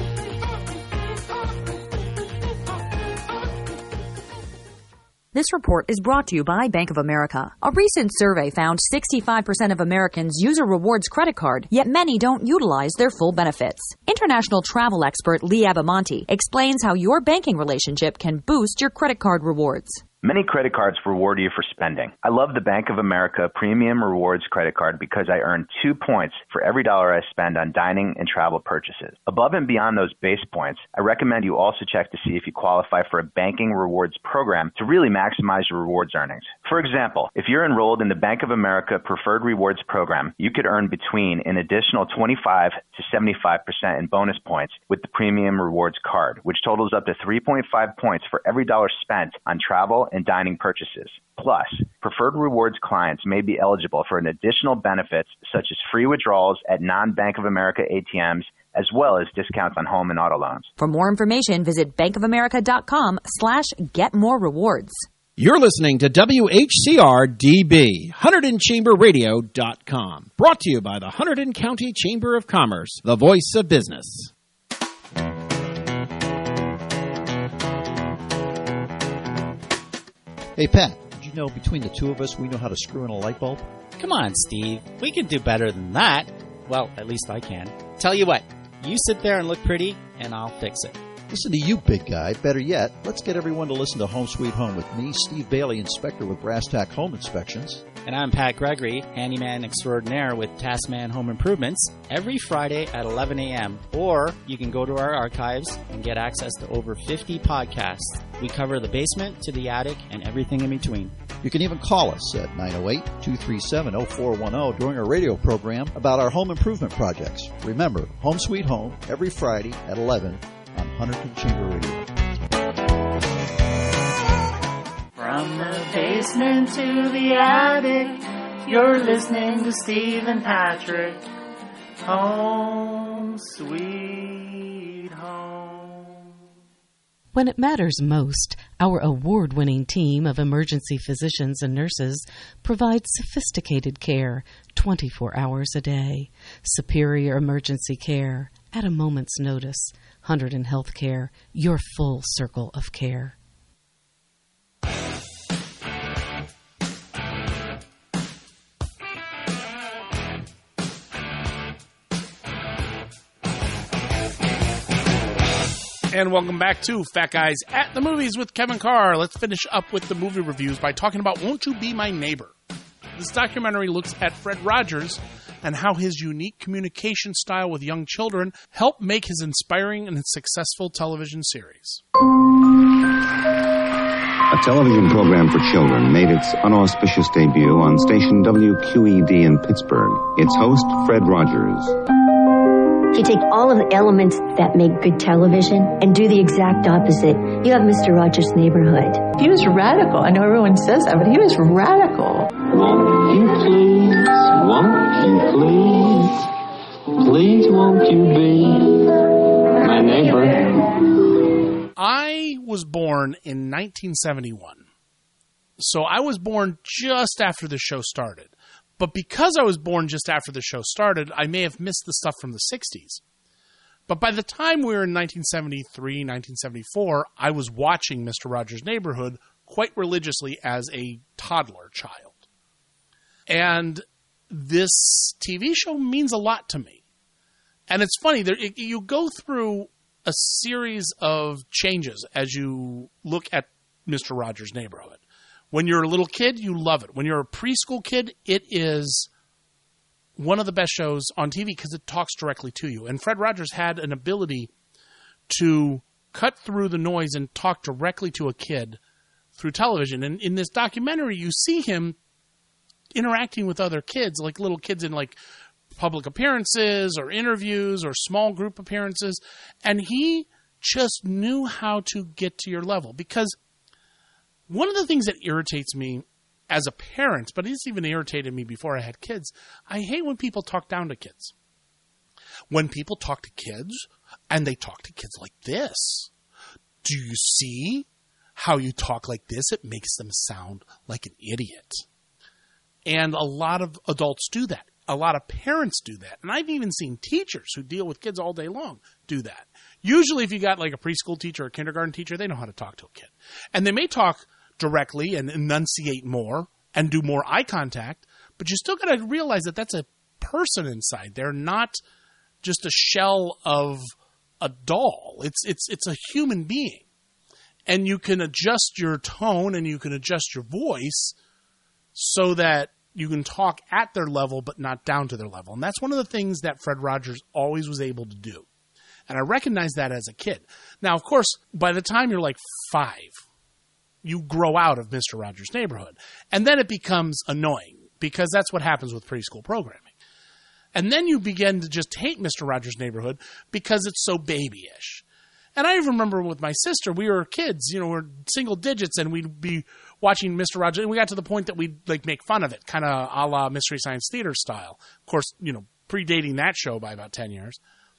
This report is brought to you by Bank of America. A recent survey found sixty-five percent of Americans use a rewards credit card, yet many don't utilize their full benefits. International travel expert Lee Abamonte explains how your banking relationship can boost your credit card rewards. Many credit cards reward you for spending. I love the Bank of America Premium Rewards credit card because I earn two points for every dollar I spend on dining and travel purchases. Above and beyond those base points, I recommend you also check to see if you qualify for a banking rewards program to really maximize your rewards earnings. For example, if you're enrolled in the Bank of America Preferred Rewards program, you could earn between an additional twenty-five to seventy-five percent in bonus points with the Premium Rewards card, which totals up to three point five points for every dollar spent on travel and dining purchases. Plus, Preferred Rewards clients may be eligible for an additional benefits such as free withdrawals at non-Bank of America A T Ms, as well as discounts on home and auto loans. For more information, visit bankofamerica.com slash get more rewards. You're listening to W H C R D B, Hunterdon Chamber Radio dot com. Brought to you by the Hunterdon County Chamber of Commerce, the voice of business. Hey, Pat, did you know between the two of us we know how to screw in a light bulb? Come on, Steve. We can do better than that. Well, at least I can. Tell you what, you sit there and look pretty, and I'll fix it. Listen to you, big guy. Better yet, let's get everyone to listen to Home Sweet Home with me, Steve Bailey, inspector with Brass Tack Home Inspections. And I'm Pat Gregory, handyman extraordinaire with Taskman Home Improvements, every Friday at eleven a.m. Or you can go to our archives and get access to over fifty podcasts. We cover the basement to the attic and everything in between. You can even call us at nine oh eight, two three seven, oh four one oh during our radio program about our home improvement projects. Remember, Home Sweet Home, every Friday at eleven on Hunterdon Chamber Radio. From the basement to the attic, you're listening to Steve and Patrick. Home Sweet Home. When it matters most, our award-winning team of emergency physicians and nurses provides sophisticated care twenty-four hours a day. Superior emergency care at a moment's notice. Hunterdon Healthcare, your full circle of care. And welcome back to Fat Guys at the Movies with Kevin Carr. Let's finish up with the movie reviews by talking about Won't You Be My Neighbor? This documentary looks at Fred Rogers and how his unique communication style with young children helped make his inspiring and successful television series. A television program for children made its unauspicious debut on station W Q E D in Pittsburgh. Its host, Fred Rogers. If you take all of the elements that make good television and do the exact opposite, you have Mister Rogers' Neighborhood. He was radical. I know everyone says that, but he was radical. Won't you please, won't you please, please won't you be my neighbor? I was born in nineteen seventy-one. So I was born just after the show started. But because I was born just after the show started, I may have missed the stuff from the sixties. But by the time we were in nineteen seventy-three, nineteen seventy-four, I was watching Mister Rogers' Neighborhood quite religiously as a toddler child. And this T V show means a lot to me. And it's funny, there, it, you go through a series of changes as you look at Mister Rogers' Neighborhood. When you're a little kid, you love it. When you're a preschool kid, it is one of the best shows on T V because it talks directly to you. And Fred Rogers had an ability to cut through the noise and talk directly to a kid through television. And in this documentary, you see him interacting with other kids, like little kids in like public appearances or interviews or small group appearances. And he just knew how to get to your level. Because one of the things that irritates me as a parent, but it's even irritated me before I had kids, I hate when people talk down to kids. When people talk to kids, and they talk to kids like this. Do you see how you talk like this? It makes them sound like an idiot. And a lot of adults do that. A lot of parents do that. And I've even seen teachers who deal with kids all day long do that. Usually if you got like a preschool teacher or a kindergarten teacher, they know how to talk to a kid. And they may talk directly and enunciate more and do more eye contact, but you still got to realize that that's a person inside. They're not just a shell of a doll. It's it's it's a human being. And you can adjust your tone and you can adjust your voice so that you can talk at their level but not down to their level. And that's one of the things that Fred Rogers always was able to do. And I recognized that as a kid. Now, of course, by the time you're like five, you grow out of Mister Rogers' Neighborhood. And then it becomes annoying because that's what happens with preschool programming. And then you begin to just hate Mister Rogers' Neighborhood because it's so babyish. And I even remember with my sister, we were kids, you know, we're single digits, and we'd be watching Mister Rogers, and we got to the point that we'd like make fun of it, kind of a la Mystery Science Theater style. Of course, you know, predating that show by about ten years.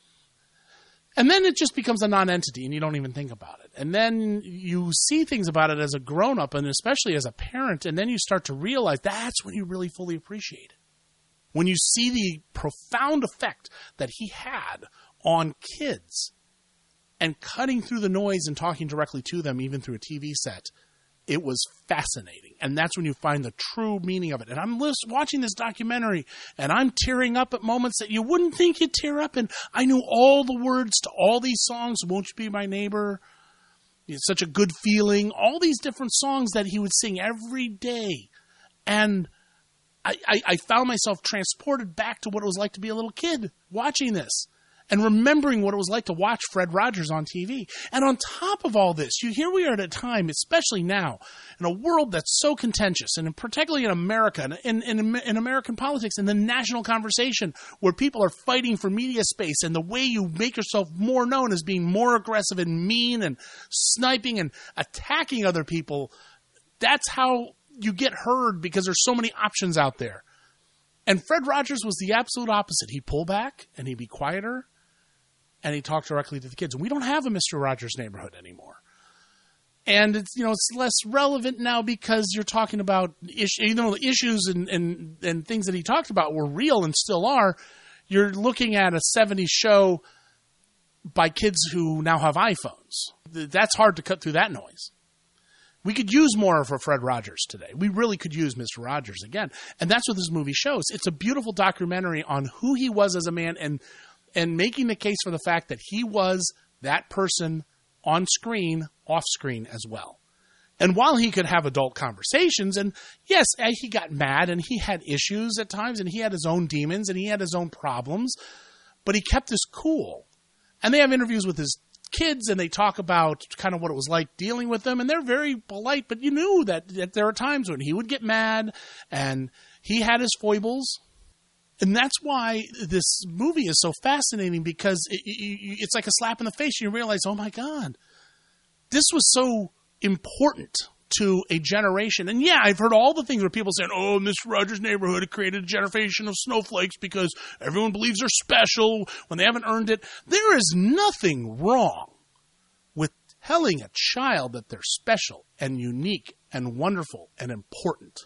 And then it just becomes a non-entity, and you don't even think about it. And then you see things about it as a grown-up, and especially as a parent, and then you start to realize that's when you really fully appreciate it. When you see the profound effect that he had on kids, and cutting through the noise and talking directly to them, even through a T V set, it was fascinating. And that's when you find the true meaning of it. And I'm watching this documentary, and I'm tearing up at moments that you wouldn't think you'd tear up. And I knew all the words to all these songs. Won't You Be My Neighbor? It's Such a Good Feeling. All these different songs that he would sing every day. And I, I, I found myself transported back to what it was like to be a little kid watching this. And remembering what it was like to watch Fred Rogers on T V. And on top of all this, you here we are at a time, especially now, in a world that's so contentious, and particularly in America, in, in, in American politics, in the national conversation, where people are fighting for media space, and the way you make yourself more known as being more aggressive and mean and sniping and attacking other people, that's how you get heard, because there's so many options out there. And Fred Rogers was the absolute opposite. He'd pull back, and he'd be quieter, and he talked directly to the kids. And we don't have a Mister Rogers' Neighborhood anymore. And it's, you know, it's less relevant now because you're talking about, issues, even though the issues and, and, and things that he talked about were real and still are, you're looking at a seventies show by kids who now have iPhones. That's hard to cut through that noise. We could use more for Fred Rogers today. We really could use Mister Rogers again. And that's what this movie shows. It's a beautiful documentary on who he was as a man, and and making the case for the fact that he was that person on screen, off screen as well. And while he could have adult conversations, and yes, he got mad and he had issues at times, and he had his own demons and he had his own problems, but he kept his cool. And they have interviews with his kids and they talk about kind of what it was like dealing with them, and they're very polite, but you knew that, that there are times when he would get mad and he had his foibles. And that's why this movie is so fascinating, because it, it, it's like a slap in the face. You realize, oh my God, this was so important to a generation. And yeah, I've heard all the things where people saying, oh, Mister Rogers' Neighborhood created a generation of snowflakes because everyone believes they're special when they haven't earned it. There is nothing wrong with telling a child that they're special and unique and wonderful and important.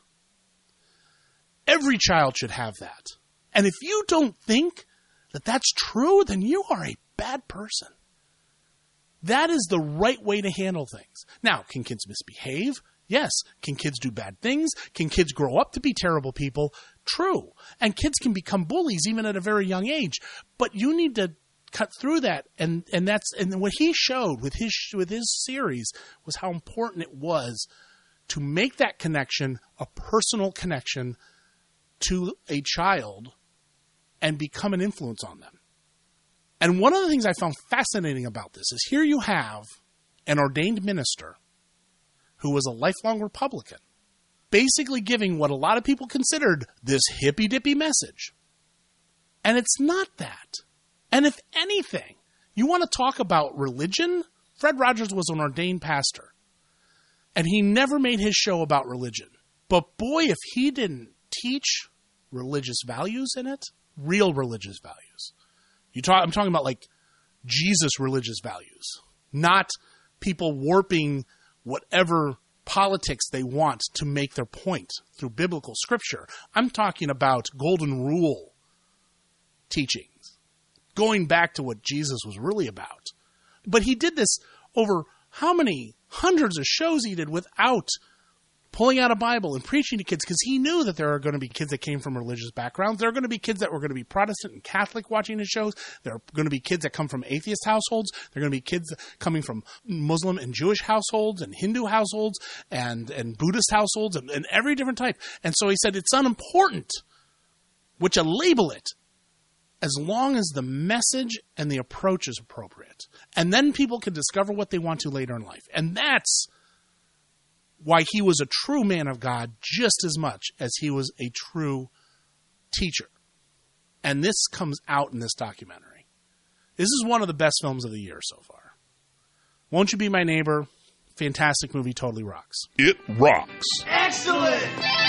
Every child should have that. And if you don't think that that's true, then you are a bad person. That is the right way to handle things. Now, can kids misbehave? Yes. Can kids do bad things? Can kids grow up to be terrible people? True. And kids can become bullies even at a very young age. But you need to cut through that. And, and that's, and what he showed with his, with his series was how important it was to make that connection a personal connection to a child and become an influence on them. And one of the things I found fascinating about this is here you have an ordained minister who was a lifelong Republican, basically giving what a lot of people considered this hippy-dippy message. And it's not that. And if anything, you want to talk about religion, Fred Rogers was an ordained pastor. And he never made his show about religion. But boy, if he didn't teach religious values in it, real religious values. You talk, I'm talking about like Jesus religious values, not people warping whatever politics they want to make their point through biblical scripture. I'm talking about golden rule teachings, going back to what Jesus was really about. But he did this over how many hundreds of shows he did without pulling out a Bible and preaching to kids, because he knew that there are going to be kids that came from religious backgrounds. There are going to be kids that were going to be Protestant and Catholic watching his shows. There are going to be kids that come from atheist households. There are going to be kids coming from Muslim and Jewish households and Hindu households and, and Buddhist households and, and every different type. And so he said it's unimportant which a label it, as long as the message and the approach is appropriate. And then people can discover what they want to later in life. And that's why he was a true man of God just as much as he was a true teacher. And this comes out in this documentary. This is one of the best films of the year so far. Won't You Be My Neighbor? Fantastic movie, totally rocks. It rocks. Excellent!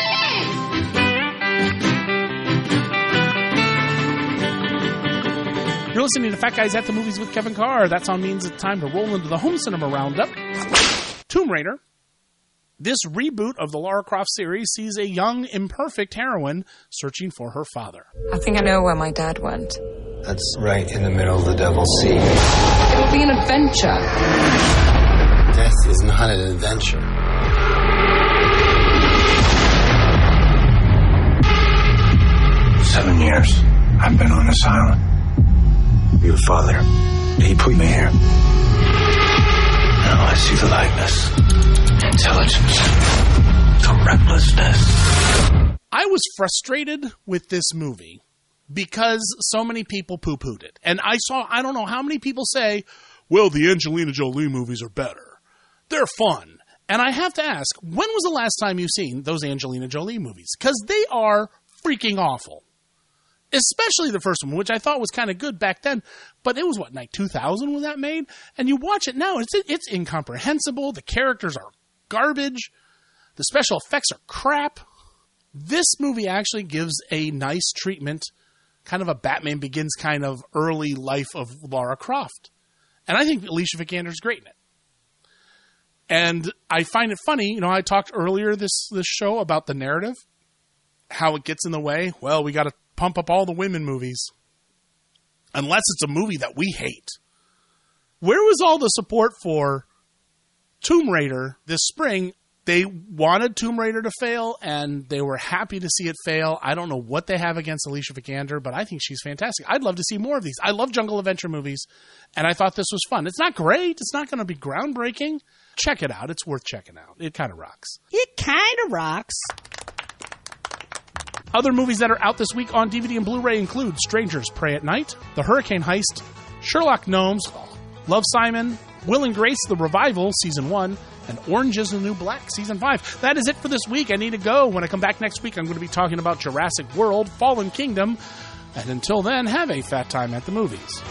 You're listening to Fat Guys at the Movies with Kevin Carr. That sound means it's time to roll into the home cinema roundup. Tomb Raider. This reboot of the Lara Croft series sees a young, imperfect heroine searching for her father. I think I know where my dad went. That's right in the middle of the Devil's Sea. It'll be an adventure. Death is not an adventure. Seven years I've been on this island. Your father, he put me here. Now I see the likeness, intelligence, the recklessness. I was frustrated with this movie because so many people poo-pooed it. And I saw, I don't know how many people say, well, the Angelina Jolie movies are better. They're fun. And I have to ask, when was the last time you've seen those Angelina Jolie movies? Because they are freaking awful. Especially the first one, which I thought was kind of good back then. But it was, what, like two thousand when that made? And you watch it now, it's it's incomprehensible. The characters are garbage. The special effects are crap. This movie actually gives a nice treatment, kind of a Batman Begins kind of early life of Lara Croft. And I think Alicia Vikander's great in it. And I find it funny, you know, I talked earlier this, this show about the narrative, how it gets in the way. Well, we got to pump up all the women movies, unless it's a movie that we hate. Where was all the support for Tomb Raider this spring? They wanted Tomb Raider to fail, and they were happy to see it fail. I don't know what they have against Alicia Vikander, but I think she's fantastic. I'd love to see more of these. I love jungle adventure movies, and I thought this was fun. It's not great. It's not going to be groundbreaking. Check it out. It's worth checking out. It kind of rocks. It kind of rocks. Other movies that are out this week on D V D and Blu-ray include Strangers Pray at Night, The Hurricane Heist, Sherlock Gnomes, Love, Simon, Will and Grace, The Revival, Season one, and Orange is the New Black, Season five. That is it for this week. I need to go. When I come back next week, I'm going to be talking about Jurassic World, Fallen Kingdom. And until then, have a fat time at the movies.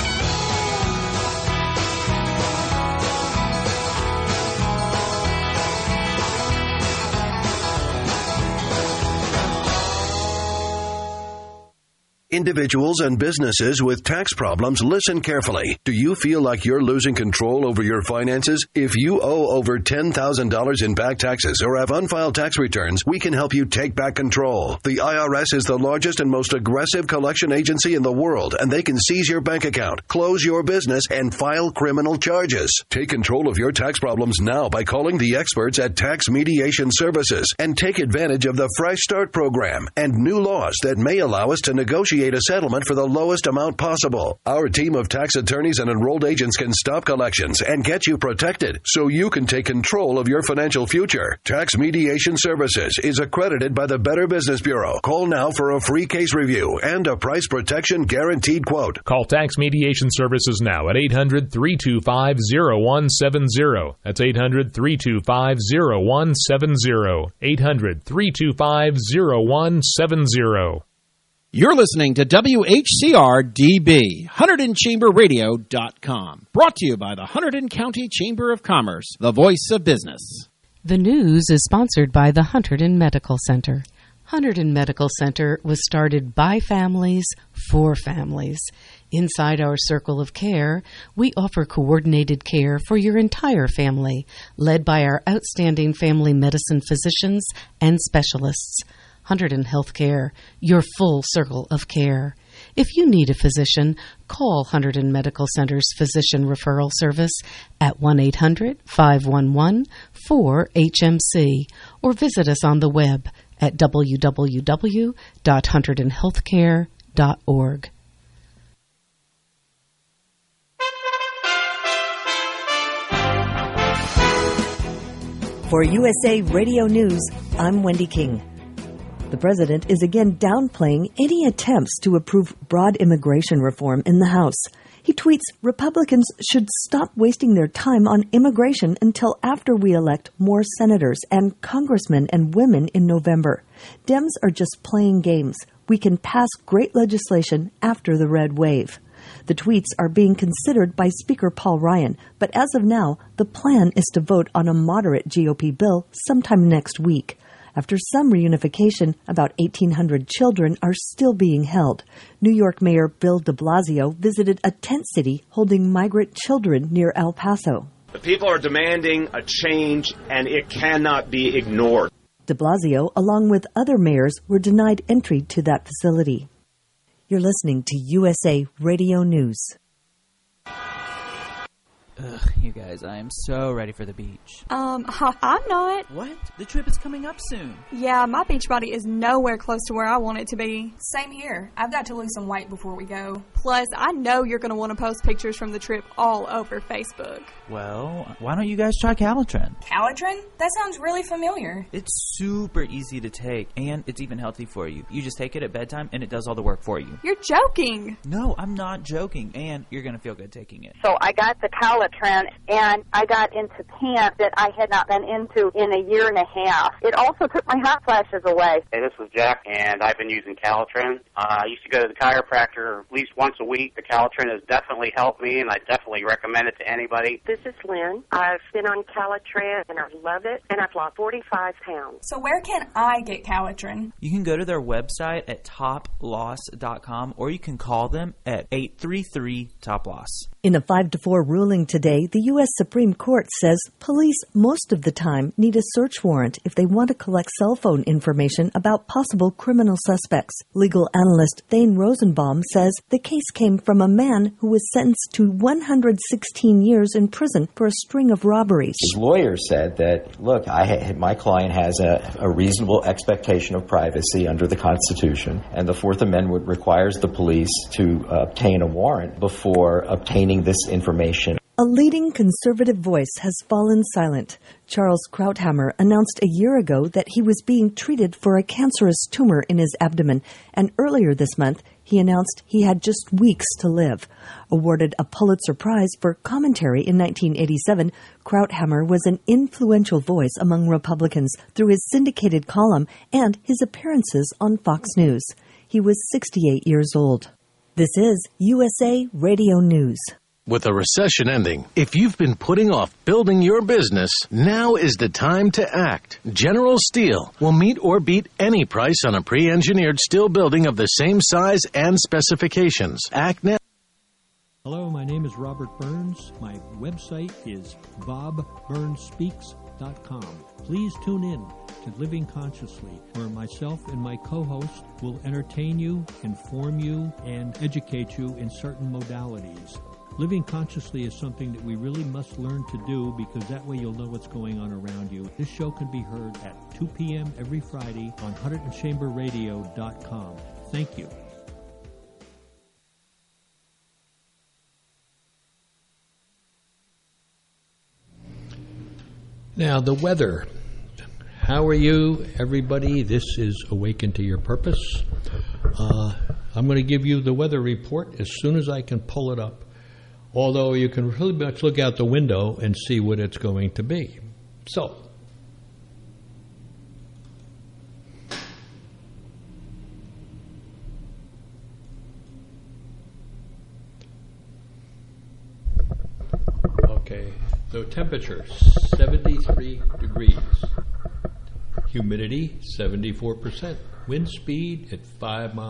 Individuals and businesses with tax problems, listen carefully. Do you feel like you're losing control over your finances? If you owe over ten thousand dollars in back taxes or have unfiled tax returns, we can help you take back control. The I R S is the largest and most aggressive collection agency in the world, and they can seize your bank account, close your business, and file criminal charges. Take control of your tax problems now by calling the experts at Tax Mediation Services and take advantage of the Fresh Start program and new laws that may allow us to negotiate a settlement for the lowest amount possible. Our team of tax attorneys and enrolled agents can stop collections and get you protected so you can take control of your financial future. Tax Mediation Services is accredited by the Better Business Bureau. Call now for a free case review and a price protection guaranteed quote. Call Tax Mediation Services now at eight hundred, three two five, zero one seven zero. That's eight hundred, three two five, zero one seven zero. eight hundred, three two five, zero one seven zero. You're listening to W H C R D B, Hunterdon Chamber Radio dot com. Brought to you by the Hunterdon County Chamber of Commerce, the voice of business. The news is sponsored by the Hunterdon Medical Center. Hunterdon Medical Center was started by families for families. Inside our circle of care, we offer coordinated care for your entire family, led by our outstanding family medicine physicians and specialists. Hunterdon Healthcare, your full circle of care. If you need a physician, call Hunterdon Medical Center's Physician Referral Service at one eight hundred, five one one, four H M C or visit us on the web at w w w dot hunterdon healthcare dot org. For U S A Radio News, I'm Wendy King. The president is again downplaying any attempts to approve broad immigration reform in the House. He tweets, Republicans should stop wasting their time on immigration until after we elect more senators and congressmen and women in November. Dems are just playing games. We can pass great legislation after the red wave. The tweets are being considered by Speaker Paul Ryan, but as of now, the plan is to vote on a moderate G O P bill sometime next week. After some reunification, about eighteen hundred children are still being held. New York Mayor Bill de Blasio visited a tent city holding migrant children near El Paso. The people are demanding a change, and it cannot be ignored. De Blasio, along with other mayors, were denied entry to that facility. You're listening to U S A Radio News. Ugh, you guys, I am so ready for the beach. Um, I'm not. What? The trip is coming up soon. Yeah, my beach body is nowhere close to where I want it to be. Same here. I've got to lose some weight before we go. Plus, I know you're going to want to post pictures from the trip all over Facebook. Well, why don't you guys try Calitrin? Calitrin? That sounds really familiar. It's super easy to take, and it's even healthy for you. You just take it at bedtime, and it does all the work for you. You're joking. No, I'm not joking, and you're going to feel good taking it. So I got the Calitrin, and I got into pants that I had not been into in a year and a half. It also took my hot flashes away. Hey, this is Jack, and I've been using Calitrin. Uh, I used to go to the chiropractor at least once a week. The Calitrin has definitely helped me, and I definitely recommend it to anybody. This is Lynn. I've been on Calitrin, and I love it, and I've lost forty-five pounds. So where can I get Calitrin? You can go to their website at top loss dot com, or you can call them at eight three three, top loss. In a five to four ruling today, the U S Supreme Court says police most of the time need a search warrant if they want to collect cell phone information about possible criminal suspects. Legal analyst Thane Rosenbaum says the case came from a man who was sentenced to one hundred sixteen years in prison for a string of robberies. His lawyer said that, look, I, my client has a, a reasonable expectation of privacy under the Constitution, and the Fourth Amendment requires the police to obtain a warrant before obtaining this information. A leading conservative voice has fallen silent. Charles Krauthammer announced a year ago that he was being treated for a cancerous tumor in his abdomen, and earlier this month he announced he had just weeks to live. Awarded a Pulitzer Prize for commentary in nineteen eighty-seven, Krauthammer was an influential voice among Republicans through his syndicated column and his appearances on Fox News. He was sixty-eight years old. This is U S A Radio News. With a recession ending, if you've been putting off building your business, now is the time to act. General Steel will meet or beat any price on a pre-engineered steel building of the same size and specifications. Act now. Hello, my name is Robert Burns. My website is bob burns speaks dot com. Please tune in to Living Consciously, where myself and my co-host will entertain you, inform you, and educate you in certain modalities. Living consciously is something that we really must learn to do, because that way you'll know what's going on around you. This show can be heard at two p.m. every Friday on one hundred chamber radio dot com. Thank you. Now, the weather. How are you, everybody? This is Awaken to Your Purpose. Uh, I'm going to give you the weather report as soon as I can pull it up. Although you can really much look out the window and see what it's going to be. So, okay, the temperature, seventy-three degrees. Humidity, seventy-four percent. Wind speed at five miles.